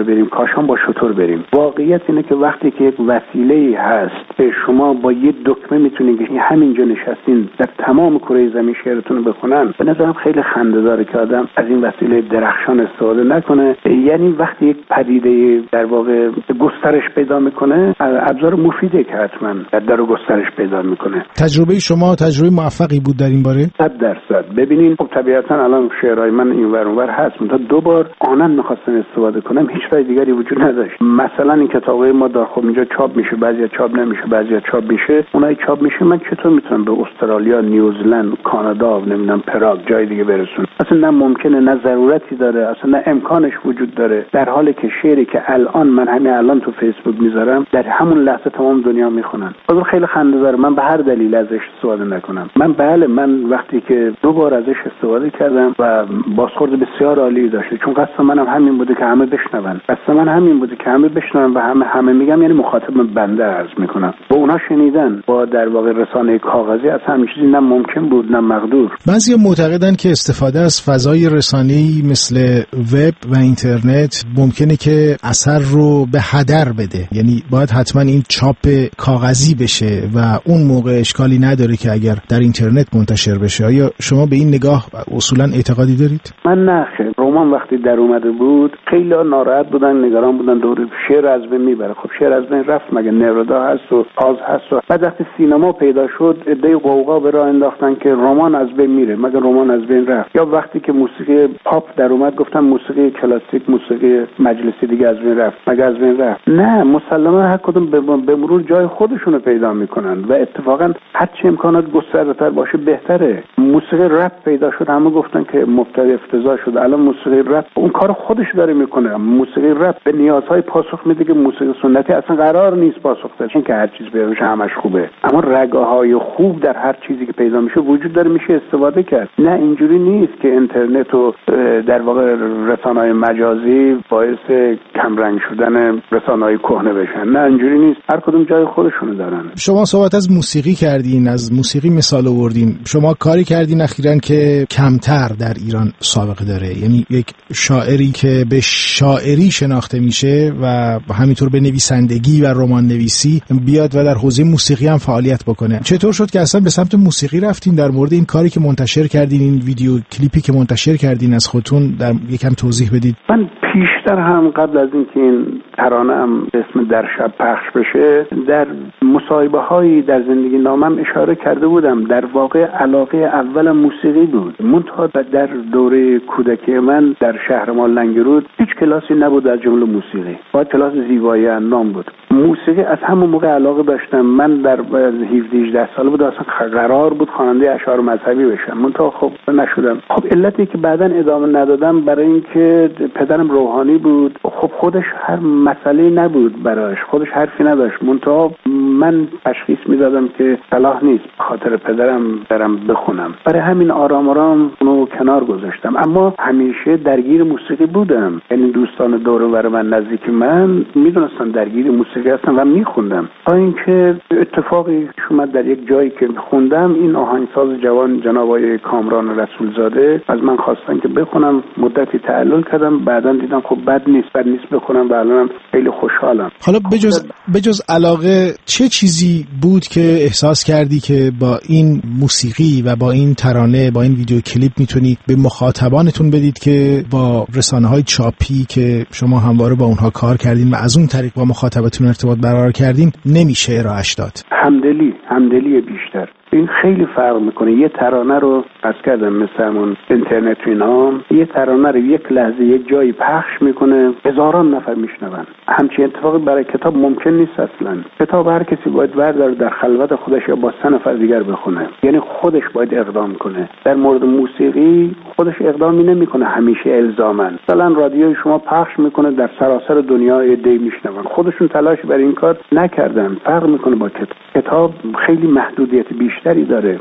کنار بریم، کاشان با شتر بریم. واقعیت اینه که وقتی که یک وسیله‌ای هست که شما با یه دکمه میتونید که همینجا نشستین در تمام کره زمین شعرتون رو بخونن، به نظرم خیلی خنده داره که آدم از این وسیله درخشان استفاده نکنه. یعنی وقتی یک پدیده در واقع گسترش پیدا میکنه، ابزار مفیده که حتما در گسترش پیدا میکنه. تجربه شما تجربه موفقی بود در این باره؟ صد درصد. ببینین خب طبیعتا الان شعرهای من این ور اون ور هست، من دو بار آنن میخواستم استفاده کنم، هیچ راه دیگری وجود نداشت. مثلا این کتابای ما در خب اینجا چاپ میشه، بعضیا چاپ نمیشه، بعضیا چاپ میشه. اونایی چاپ میشه من چطور میتونم به استرالیا، نیوزلند، کانادا، نمیدونم پراگ، جای دیگه برسونم؟ اصلا نه ممکنه، نه ضرورتی داره، اصلا نه امکانش وجود داره. در حالی که شعری که الان من همین الان تو فیسبوک میذارم در همون لحظه تمام دنیا میخونن. خب خیلی خنده داره من به هر دلیل ازش استفاده نکنم. من بله من وقتی که دو بار ازش استفاده کردم و بازخورد بسیار عالی داشته، چون قصد منم همین بوده که همه بشنون. قصد من همین بوده که همه بشنون و همه همه میگم یعنی مخاطب بنده عرض میکنم. با اونها شنیدن، با در واقع رسانه کاغذی اصلا همین چیزی نه ممکن بود نه مقدور. بعضی معتقدن که استفاده از فضای رسانه‌ای مثل وب و اینترنت ممکنه که اثر رو به هدر بده، یعنی باید حتما این چاپ کاغذی بشه و اون موقع اشکالی نداره که اگر در اینترنت منتشر بشه. آیا شما به این نگاه اصولا اعتقادی دارید؟ من نه خیر. رمان وقتی در اومده بود خیلی ناراحت بودن، نگران بودن دور شعر از بین میبره. خب شعر از بین رفت، مگه نرودا هست و آز هست و بعد وقتی سینما پیدا شد ایده قوقا به راه انداختن که رمان از بین میره، مگه رمان از بین رفت؟ یا وقتی که موسیقی پاپ در اومد گفتن موسیقی کلاسیک، موسیقی مجلسی دیگه از بین رفت، مگه از بین رفت؟ نه، مسلما هر کدوم به مرور جای خودشونو پیدا میکنن و اتفاقا هر چه امکانات گسترده‌تر باشه بهتره. موسیقی رپ پیدا شد، همه گفتن که مبتدع افتضاح شد. الان موسیقی رپ اون کار خودش داره میکنه. موسیقی رپ به نیازهای پاسخ میده که موسیقی سنتی اصلا قرار نیست پاسخ بده، چون که هر چیز بهش همش خوبه. اما رگه‌های خوب در هر چیزی که پیدا میشه وجود داره، میشه استفاده کرد. نه اینجوری نیست که اینترنت و در واقع رسانه‌های مجازی باعث کمرنگ شدن رسانه‌های کهنه بشن. نه اینجوری نیست، هر کدوم جای خودشونو دارن. شما صحبت از موسیقی کردین، از موسیقی مثال آوردین. شما کاری کردین اخیراً که کمتر در ایران سابقه داره، یعنی یک شاعری که به شاعری شناخته میشه و همینطور به نویسندگی و رمان نویسی بیاد و در حوزه موسیقی هم فعالیت بکنه. چطور شد که اصلا به سمت موسیقی رفتین؟ در مورد این کاری که منتشر کردین، این ویدیو کلیپی که منتشر کردین از خودتون در یکم توضیح بدید. من پیشتر هم قبل از اینکه این ترانه هم اسم در شب پخش بشه در مصاحبه هایی در زندگی نامم اشاره کرده بودم. در واقع علاقه اول موسیقی بود. منتها در دوره کودکی من در شهر ما لنگرود هیچ کلاسی نبود از جمله موسیقی. باید کلاس زیبایی اندام بود. موسیقی از همون موقع علاقه داشتم. من در هفده هجده ساله بود اصلا قرار بود خواننده اشعار مذهبی بشم، منتها خب نشدم. خب علتی که بعداً ادامه ندادم برای اینکه پدرم روحانی بود. خب خودش هر مسئله نبود براش، خودش حرفی نداشت، منتها من تشخیص میدادم که صلاح نیست خاطر پدرم برم بخونم. برای همین آرام آرام اونو کنار گذاشتم. اما همیشه درگیر موسیقی بودم، یعنی دوستان دور و بر من نزدیک من میدونستن درگیر موسیقی هستم و میخوندم. تا اینکه اتفاقی اومد در یک جایی که خوندم، این آهنگساز جوان جناب آقای کامران رسولزاده از من خواستن که بخونم. مدتی تعلل کردم، بعداً دیدم خب بد نیست بد نیست بخونم و الانم خیلی خوشحالم. حالا بجز بجز علاقه چه چیزی بود که احساس کردی که با این موسیقی و با این ترانه، با این ویدیو کلیپ میتونی به مخاطبانتون بدید که با رسانه‌های چاپی که شما همواره با اونها کار کردین و از اون طریق با مخاطبتون ارتباط برقرار کردین نمیشه ارائهش داد؟ همدلی، همدلی بیشتر. این خیلی فرق میکنه. یه ترانه رو از کردم مثل همون اینترنت و اینا، یه ترانه رو یک لحظه یک جایی پخش میکنه هزاران نفر میشنون. همچین اتفاقی برای کتاب ممکن نیست اصلا. کتاب هر کسی باید برداره در خلوت خودش یا با سه نفر دیگر بخونه، یعنی خودش باید اقدام کنه. در مورد موسیقی خودش اقدامی نمیکنه همیشه الزاما. مثلا رادیو شما پخش میکنه در سراسر دنیا عده‌ای میشنون، خودشون تلاش برای این کار نکردن. فرق میکنه با کتاب. کتاب خیلی محدودیت بیشتری داره.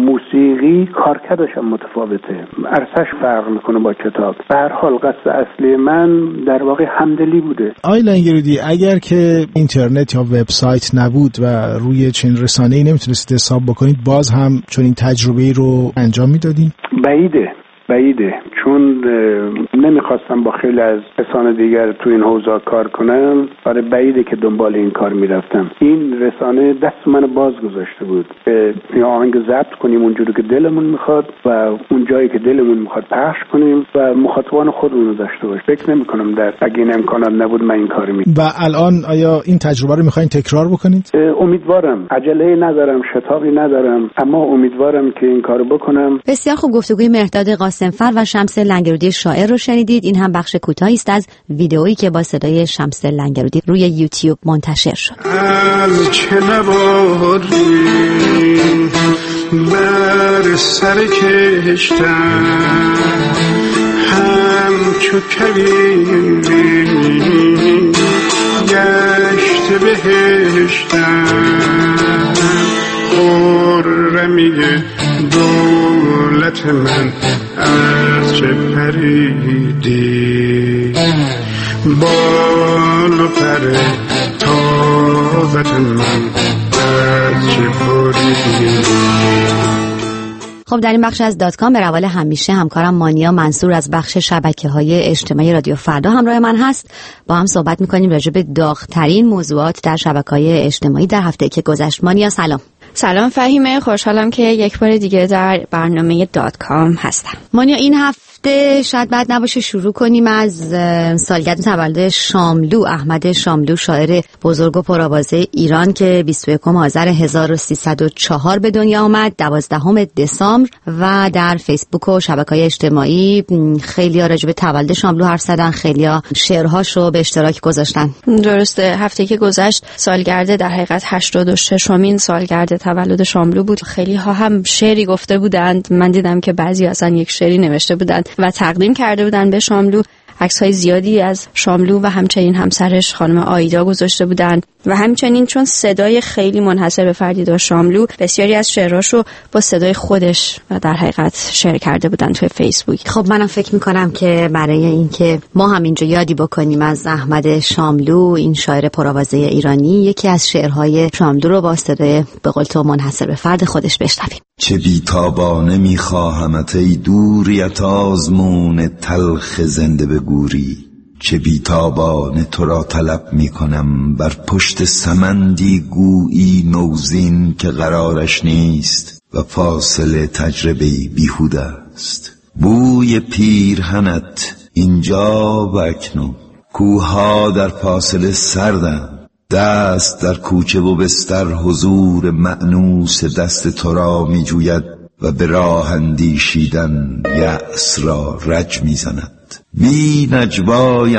موسیقی کارکردش هم متفاوته، عرصه‌اش فرق میکنه با کتاب. به هر حال قصد اصلی من در واقع همدلی بوده. آقای لنگرودی، اگر که اینترنت یا وبسایت نبود و روی چنین رسانه‌ای نمیتونستید حساب بکنید، باز هم چون این تجربه رو انجام میدادین؟ بعیده بعیده، چون نمیخواستم با خیلی از کسان دیگر تو این حوزه کار کنم. برای بعیده که دنبال این کار میرفتم. این رسانه دست من باز گذاشته بود که این آهنگ ضبط کنیم اونجوری که دلمون میخواد و اون جایی که دلمون میخواد پخش کنیم و مخاطبان خودمون رو داشته باش. فکر نمیکنم در اگه این امکانات نبود من این کارو می‌کردم. و الان آیا این تجربه رو میخواین تکرار بکنید؟ امیدوارم. عجله ندارم، شتابی ندارم، اما امیدوارم که این کارو بکنم. بسیار خوب. گفتگوی مهرداد قاسمفر و شمس لنگرودی شاعر رو شنیدید. این هم بخش کوتاهی است از ویدئویی که با صدای شمس لنگرودی روی یوتیوب منتشر شد. از چه نباری بر سر کشتم هم چو کویری گشت بهشتم خرمی دولت من از چه پریدی بال و پر تازت من از چه بریدی. خب در این بخش از دات کام به روال همیشه همکارم مانیا منصور از بخش شبکه‌های اجتماعی رادیو فردا همراه من هست. با هم صحبت می‌کنیم راجع به داغ‌ترین موضوعات در شبکه‌های اجتماعی در هفته که گذشت. مانیا سلام. سلام فهیمه، خوشحالم که یک بار دیگه در برنامه دات کام هستم. مانیا این هفته شاید بد نباشه شروع کنیم از سالگرد تولد شاملو، احمد شاملو، شاعر بزرگ و پرآوازه ایران که بیست و یکم آذر هزار و سیصد و چهار به دنیا آمد، دوازدهم دسامبر، و در فیسبوک و شبکه‌های اجتماعی خیلی‌ها راجع به تولد شاملو حرف زدن، خیلی‌ها شعرهاشو به اشتراک گذاشتن. درسته، هفته که گذشت سالگرد در حقیقت هشتاد و ششمین سالگرد تولد شاملو بود. خیلی‌ها هم شعری گفته بودند، من دیدم که بعضی اصلا یک شعری نوشته بودند و تقدیم کرده بودن به شاملو. عکس‌های زیادی از شاملو و همچنین همسرش خانم آیدا گذاشته بودند و همچنین چون صدای خیلی منحصر به فردی داشت شاملو، بسیاری از شعراشو با صدای خودش و در حقیقت شعر کرده بودن توی فیسبوک. خب منم فکر میکنم که برای اینکه ما هم اینجا یادی بکنیم از احمد شاملو، این شاعر پرآوازه ایرانی، یکی از شعرهای شاملو رو با صدای به قول تو منحصر به فرد خودش بشنویم. چه بیتابانه میخواهمت ای دوریت آزمون تلخ زنده بگوری، چه بیتابانه تو را طلب میکنم بر پشت سمندی گویی نوزین که قرارش نیست و فاصله تجربه‌ای بیهوده است. بوی پیرهنت اینجا و اکنون، کوها در فاصله سردم، دست در کوچه و بستر حضور مأنوس دست تو را می جوید و به راه اندیشیدن یأس را رج می زند. بی نجوای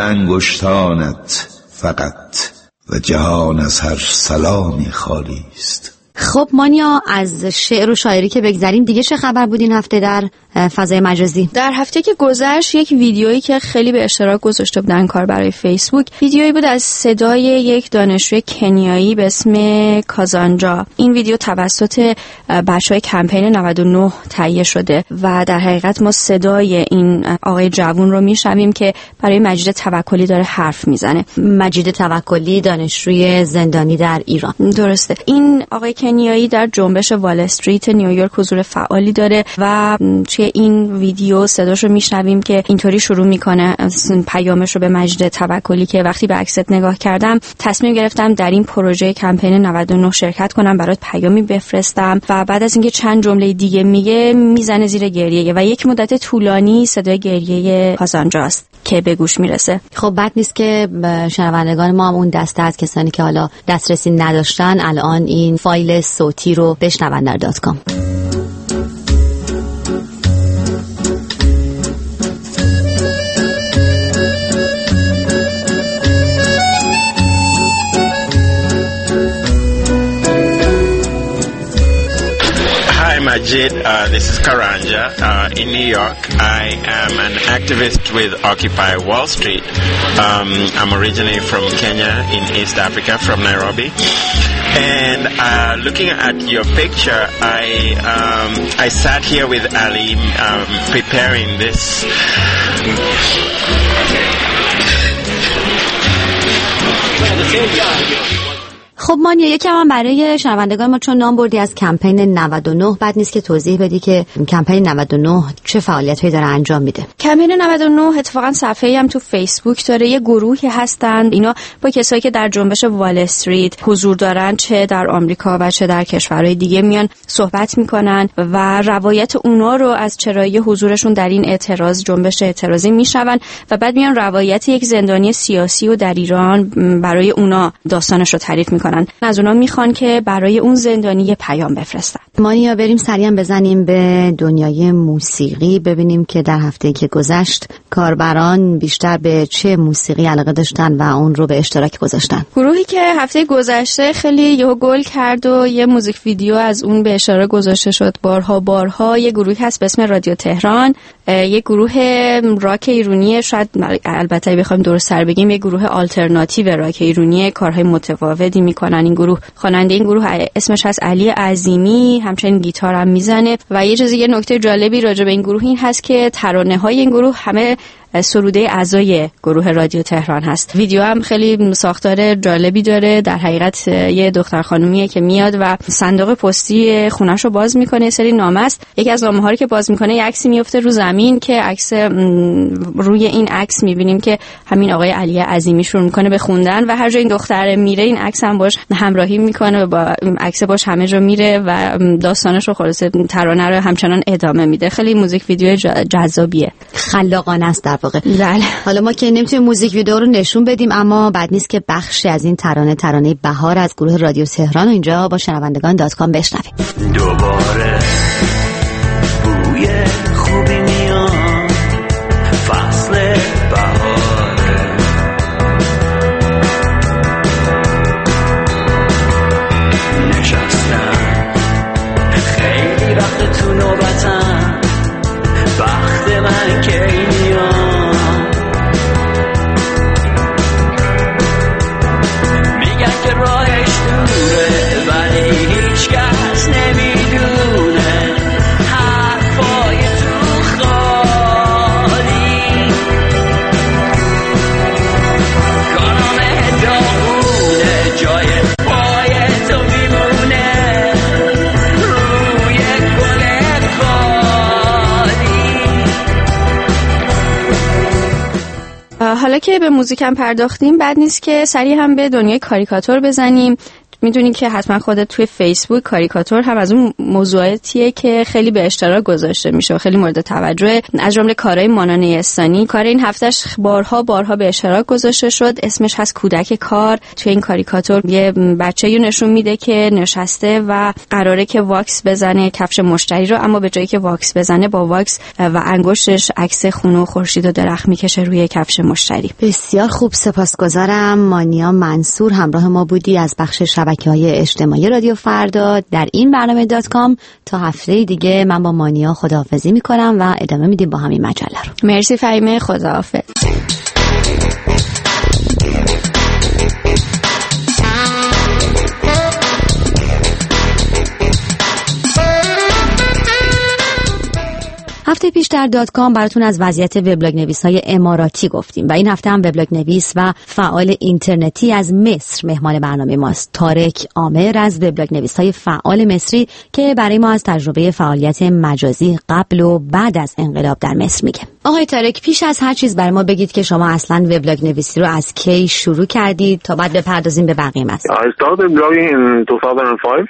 انگشتانت فقط و جهان از هر سلامی خالی است. خب مانیا، از شعر و شاعری که بگذریم، دیگه چه خبر بود این هفته در فضای مجازی؟ در هفته که گذشت یک ویدیویی که خیلی به اشتراک گذاشته بودن کار برای فیسبوک، ویدیویی بود از صدای یک دانشجوی کنیایی به اسم کازانجا. این ویدیو توسط بچهای کمپین نود و نه تهیه شده و در حقیقت ما صدای این آقای جوون رو میشنویم که برای مجید توکلی داره حرف میزنه. مجید توکلی دانشجوی زندانی در ایران. درسته. این آقای کنیایی در جنبش وال استریت نیویورک حضور فعالی داره و توی این ویدیو صداشو میشنویم که اینطوری شروع میکنه پیامش رو به مجید توکلی که وقتی به عکست نگاه کردم تصمیم گرفتم در این پروژه کمپین نود و نه شرکت کنم، برات پیامی بفرستم. و بعد از اینکه چند جمله دیگه میگه میزنه زیر گریه و یک مدت طولانی صدای گریه کازانجاست که به گوش میرسه. خب بد نیست که شنوندگان ما هم اون دسته از کسانی که حالا دسترسی نداشتن الان این فایل صوتی رو بشنون در دات کام. Majid, uh, this is Karanja uh, in New York. I am an activist with Occupy Wall Street. Um, I'm originally from Kenya in East Africa, from Nairobi. And uh, looking at your picture, I um, I sat here with Ali um, preparing this. خب مانیا یکم هم برای شنوندگان ما چون نام بردی از کمپین نود و نه بد نیست که توضیح بدی که کمپین نود و نه چه فعالیتایی داره انجام میده. کمپین نود و نه اتفاقا صفحه‌ای هم تو فیسبوک داره، یه گروهی هستن اینا با کسایی که در جنبش وال استریت حضور دارن چه در آمریکا و چه در کشورهای دیگه میان صحبت میکنن و روایت اونا رو از چرایی حضورشون در این اعتراض جنبش اعتراضی میشنون و بعد میان روایت یک زندانی سیاسی و در ایران برای اونا داستانش رو تعریف میکنن. از اونا میخوان که برای اون زندانی پیام بفرستن. مانیا بریم سریعا بزنیم به دنیای موسیقی ببینیم که در هفته که گذشت کاربران بیشتر به چه موسیقی علاقه داشتن و اون رو به اشتراک گذاشتن. گروهی که هفته گذشته خیلی یهو گل کرد و یه موزیک ویدیو از اون به اشتراک گذاشته شد بارها بارها، یه گروهی هست به اسم رادیو تهران، یه گروه راک ایرونیه، شاید البته بخوایم درست تر بگیم یه گروه آلترناتیو راک ایرونیه، کارهای متفاوتی میکنن این گروه. خواننده این گروه اسمش هست علی عظیمی، همچنین گیتار هم میزنه و یه چیزی یه نکته جالبی راجع به این گروه این هست که ترانه های این گروه همه سروده اعضای گروه رادیو تهران هست. ویدیو هم خیلی ساختار جالبی داره، در حقیقت یه دختر خانومیه که میاد و صندوق پستی خونه‌شو باز میکنه، سری نامه است، یکی از نامه‌ها رو که باز میکنه یه عکسی میفته رو زمین که عکس روی این عکس میبینیم که همین آقای علی عظیمی شروع میکنه به خوندن و هر جا این دختر میره این عکس هم باش همراهی میکنه و با این عکس باش همه جا میره و داستانش رو خلاصه ترانه رو همچنان ادامه میده. خیلی موزیک ویدیو جذابیه، خلاقانه است در واقع. بله. حالا ما که نمیتونیم موزیک ویدیو رو نشون بدیم اما بد نیست که بخشی از این ترانه ترانه بهار از گروه رادیو تهران و اینجا با شنوندگان دات کام بشنویم. دوباره بوی خوبی میاد، فصل بهاره، نشستم خیلی وقت تو نوبتم، وقت من که راهش دوره ولی هیچ کس نمیدونه حرفای تو خالی، کانامه داغونه جای پای تو میمونه روی گل خالی. حالا که به موزیکم پرداختیم بد نیست که سریع هم به دنیای کاریکاتور بزنیم. میدونین که حتما خودت توی فیسبوک کاریکاتور هم از اون موضوعاتیه که خیلی به اشتراک گذاشته میشه و خیلی مورد توجه، از جمله کارهای مانا نیستانی. کار این هفتهش بارها بارها به اشتراک گذاشته شد، اسمش هست کودک کار. توی این کاریکاتور یه بچه‌ای نشون میده که نشسته و قراره که واکس بزنه کفش مشتری رو، اما به جایی که واکس بزنه با واکس و انگشتش عکس خونه و خورشید و درخت میکشه روی کفش مشتری. بسیار خوب، سپاسگزارم. مانیا منصور همراه ما بودی از بخش شبکه‌های اجتماعی رادیو فردا در این برنامه دات کام. تا هفته دیگه من با مانیا خداحافظی میکنم و ادامه میدیم با همین مجله رو. مرسی فهیمه، خداحافظ. هفته پیش در دات کام براتون از وضعیت وبلاگ نویس‌های اماراتی گفتیم و این هفته هم وبلاگ نویس و فعال اینترنتی از مصر مهمان برنامه ماست. طارق عامر از وبلاگ نویس‌های فعال مصری که برای ما از تجربه فعالیت مجازی قبل و بعد از انقلاب در مصر میگه. آقای طارق، پیش از هر چیز برای ما بگید که شما اصلا وبلاگ نویسی رو از کی شروع کردید تا بعد بپردازیم به بقیه مسائل. I started blogging in two thousand five.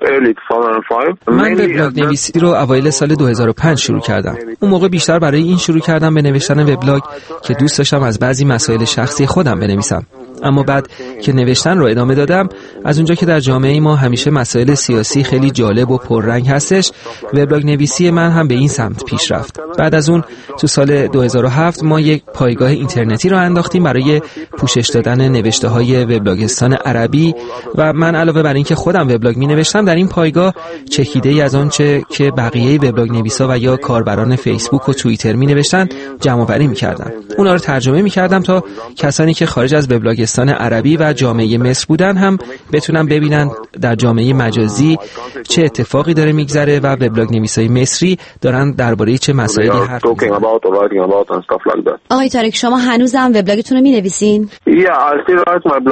من وبلاگ نویسی رو اوایل سال دو هزار و پنج شروع کردم. اون موقع بیشتر برای این شروع کردم به نوشتن وبلاگ که دوست داشتم از بعضی مسائل شخصی خودم بنویسم. اما بعد که نوشتن رو ادامه دادم، از اونجا که در جامعه ما همیشه مسائل سیاسی خیلی جالب و پررنگ هستش، وبلاگ نویسی من هم به این سمت پیش رفت. بعد از اون تو سال دو هزار و هفت ما یک پایگاه اینترنتی رو انداختیم برای پوشش دادن نوشته‌های وبلاگستان عربی و من علاوه بر اینکه خودم وبلاگ می‌نوشتم، در این پایگاه چکیده‌ای از آنچه که بقیه وبلاگ نویسا و یا کاربران فیسبوک و توییتر می‌نوشتن جمع‌آوری می‌کردم. اونا رو ترجمه می‌کردم تا کسانی که خارج از وبلاگستان عربی و جامعه مصر بودن هم بتونن ببینن در جامعه مجازی چه اتفاقی داره میگذره و وبلاگ نویسای مصری دارن درباره چه مسائلی حرف میزنن. آقای طارق، شما هنوزم وبلاگتون رو مینویسین؟ Yeah, I still write my blog.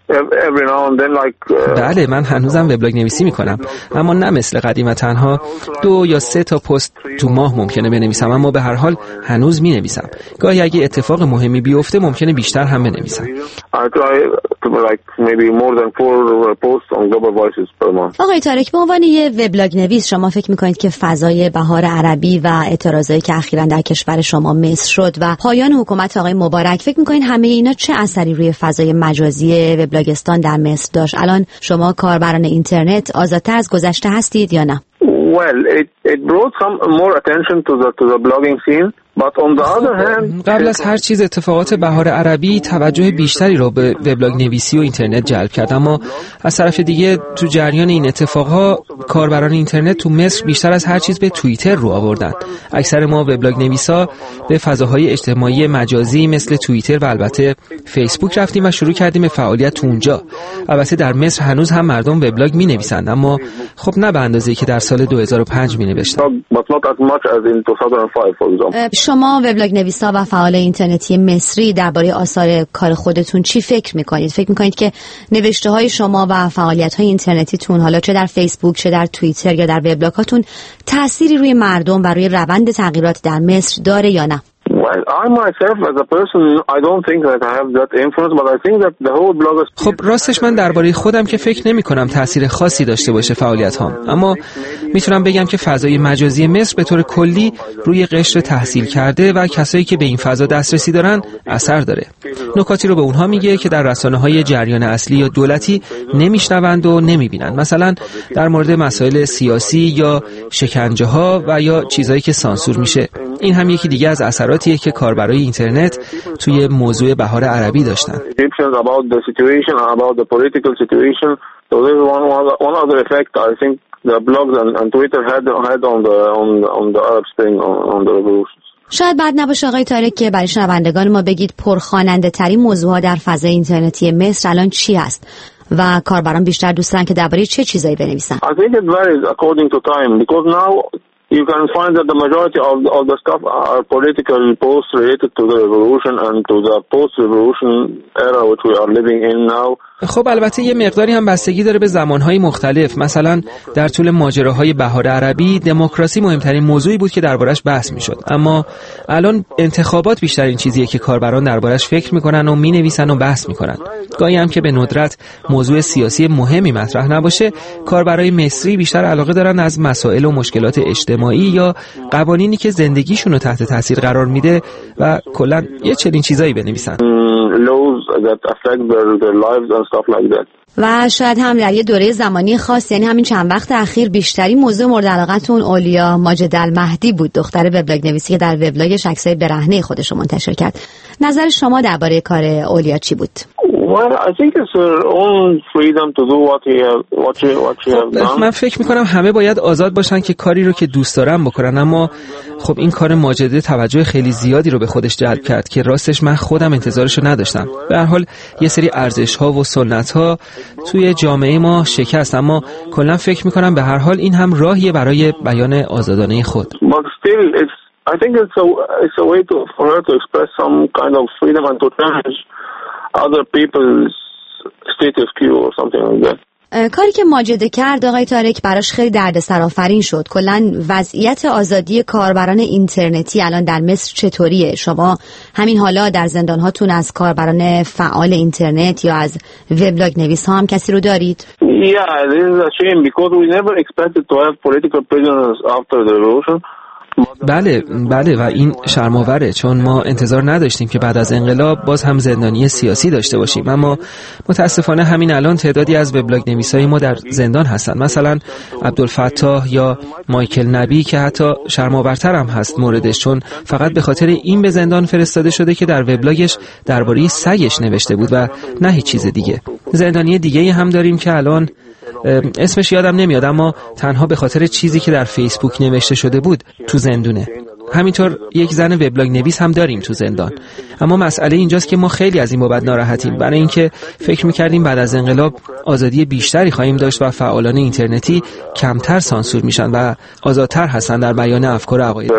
every now and then, like, uh, بله، من هنوزم وبلاگ نویسی میکنم، اما نه مثل قدیم و تنها دو یا سه تا پست تو ماه ممکنه بنویسم، اما به هر حال هنوز مینویسم. گاهی اگه اتفاق مهمی بیفته ممکنه بیشتر هم بنویسم. I try to like maybe more than four posts on Global Voices per month. آقای طارق، به عنوان یه وبلاگ نویس شما فکر میکنید که فضای بهار عربی و اعتراضایی که اخیراً در کشور شما مصر شد و پایان حکومت آقای مبارک، فکر میکنید همه اینا چه اثری روی فضای مجازی وبلاگستان در مصر داشت؟ الان شما کاربران اینترنت آزادتر از گذشته هستید یا نه؟ Well, it it brought some more attention to the to the blogging scene. But on the other hand, قبل از هر چیز اتفاقات بهار عربی توجه بیشتری رو به وبلاگ نویسی و اینترنت جلب کرد، اما از طرف دیگه تو جریان این اتفاقها کاربران اینترنت تو مصر بیشتر از هر چیز به توییتر رو آوردن. اکثر ما وبلاگ نویسا به فضاهای اجتماعی مجازی مثل توییتر و البته فیسبوک رفتیم و شروع کردیم به فعالیت تو اونجا. البته در مصر هنوز هم مردم وبلاگ می‌نویسند، اما خب نه به اندازه‌ای که در سال دو هزار و پنج می‌نوشتن. شما وبلاگ نویسا و فعال اینترنتی مصری درباره آثار کار خودتون چی فکر میکنید؟ فکر میکنید که نوشته های شما و فعالیت های اینترنتیتون، حالا چه در فیسبوک چه در توییتر یا در وبلاگاتون، تأثیری روی مردم و روی روند تغییرات در مصر داره یا نه؟ خب راستش من درباره خودم که فکر نمی کنم تأثیر خاصی داشته باشه فعالیت هام، اما میتونم بگم که فضای مجازی مصر به طور کلی روی قشر تحصیل کرده و کسایی که به این فضا دسترسی دارن اثر داره. نکاتی رو به اونها میگه که در رسانه‌های جریان اصلی یا دولتی نمیشنوند و نمیبینند، مثلا در مورد مسائل سیاسی یا شکنجه ها و یا چیزایی که سانسور میشه. این هم یکی دیگه از اثراتیه که کاربرای اینترنت توی موضوع بهار عربی داشتن. شاید بد نباشه آقای طارق که برای شنوندگان ما بگید پرخواننده ترین موضوعها در فضای اینترنتی مصر الان چی هست و کاربران بیشتر دوست دارن که درباره چه چیزایی بنویسن؟ I think it varies according to time because now you can find that the majority of the, of the stuff are political posts related to the revolution and to the post-revolution era which we are living in now. خب البته یه مقداری هم بستگی داره به زمانهای مختلف. مثلا در طول ماجراهای بهار عربی دموکراسی مهمترین موضوعی بود که دربارش بحث میشد، اما الان انتخابات بیشترین چیزیه که کاربران دربارش فکر میکنن و مینویسن و بحث میکنن. گاهی هم که به ندرت موضوع سیاسی مهمی مطرح نباشه، کاربرای مصری بیشتر علاقه دارن از مسائل و مشکلات اجتماعی یا قوانینی که زندگیشون رو تحت تاثیر قرار میده و کلا یه چنین چیزایی بنویسن. و شاید هم در یه دوره زمانی خاص، یعنی همین چند وقت اخیر، بیشتری موضوع مورد علاقتون اولیا ماجد المهدی بود، دختر وبلاگ نویسی که در وبلاگش عکسای برهنه خودش رو منتشر کرد. نظر شما درباره کار اولیا چی بود؟ Well, I think it's her own freedom to do what he have, what she, what she have done. من فکر میکنم همه باید آزاد باشن که کاری رو که دوست دارن بکنن، اما خب این کار ماجده توجه خیلی زیادی رو به خودش جلب کرد که راستش من خودم انتظارش رو نداشتم. به هر حال یه سری ارزش ها و سنت ها توی جامعه ما شکست، اما کلا فکر میکنم به هر حال این هم راهیه برای بیان آزادانه خود. But still, it's, I think it's a, it's a way to, for her to express some kind of freedom and to challenge other people's status quo or something like that. کاری که ماجده کرد آقای طارق براش خیلی دردسرآفرین شد. کلاً وضعیت آزادی کاربران اینترنتی الان در مصر چطوریه؟ شما همین حالا در زندان‌هاتون از کاربران فعال اینترنت یا از وبلاگ نویس ها هم کسی رو دارید؟ Yeah, this is a shame because we never expected to have political prisoners after the revolution. بله بله و این شرم‌آوره، چون ما انتظار نداشتیم که بعد از انقلاب باز هم زندانی سیاسی داشته باشیم، اما متاسفانه همین الان تعدادی از وبلاگ نویسای ما در زندان هستن، مثلا عبدالفتاح یا مایکل نبی که حتی شرم‌آورتر هم هست موردش، چون فقط به خاطر این به زندان فرستاده شده که در وبلاگش درباره سگش نوشته بود و نه هیچ چیز دیگه. زندانی دیگه‌ای هم داریم که الان اسمش یادم نمیاد، اما تنها به خاطر چیزی که در فیسبوک نوشته شده بود تو زندونه. همینطور یک زن وبلاگ نویس هم داریم تو زندان. اما مسئله اینجاست که ما خیلی از این بابت ناراحتیم، برای اینکه فکر می‌کردیم بعد از انقلاب آزادی بیشتری خواهیم داشت و فعالان اینترنتی کمتر سانسور میشن و آزادتر هستن در بیان افکار و عقاید.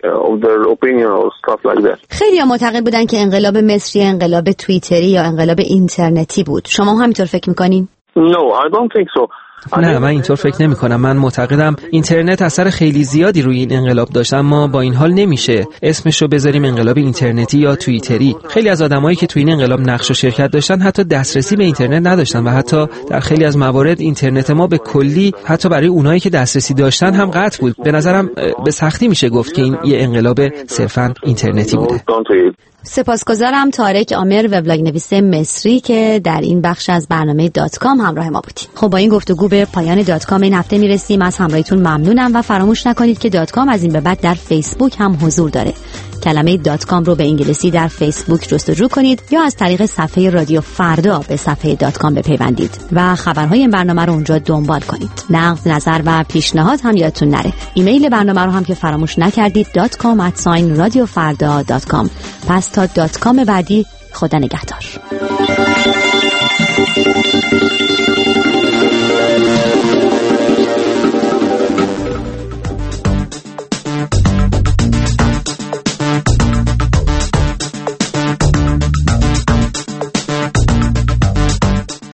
خیلی معتقد بودن که انقلاب مصری انقلاب توییتری یا انقلاب اینترنتی بود. شما هم همینطور فکر می‌کنین؟ No, I don't think so. نه، من اینطور فکر نمی کنم. من معتقدم اینترنت اثر خیلی زیادی روی این انقلاب داشت، اما با این حال نمیشه اسمشو بذاریم انقلاب اینترنتی یا توییتری. خیلی از آدمایی که توی این انقلاب نقش و شرکت داشتن حتی دسترسی به اینترنت نداشتن و حتی در خیلی از موارد اینترنت ما به کلی حتی برای اونایی که دسترسی داشتن هم قطع بود. به نظرم به سختی میشه گفت که این یه انقلاب صرفاً اینترنتی بوده. سپاسگزارم طارق عامر، وبلاگ نویس مصری، که در این بخش از برنامه دات کام همراه ما بودیم. خب با این گفتگو به پایان دات کام این هفته میرسیم. از همراهیتون ممنونم و فراموش نکنید که دات کام از این به بعد در فیسبوک هم حضور داره. کلمه دات کام رو به انگلیسی در فیسبوک جستجو کنید یا از طریق صفحه رادیو فردا به صفحه دات کام بپیوندید و خبرهای این برنامه رو اونجا دنبال کنید. نقد، نظر و پیشنهاد هم یادتون نره. ایمیل برنامه رو هم که فراموش نکردید دات کام ات رادیو فردا دات کام. پس تا دات کام بعدی، خدا نگهدار.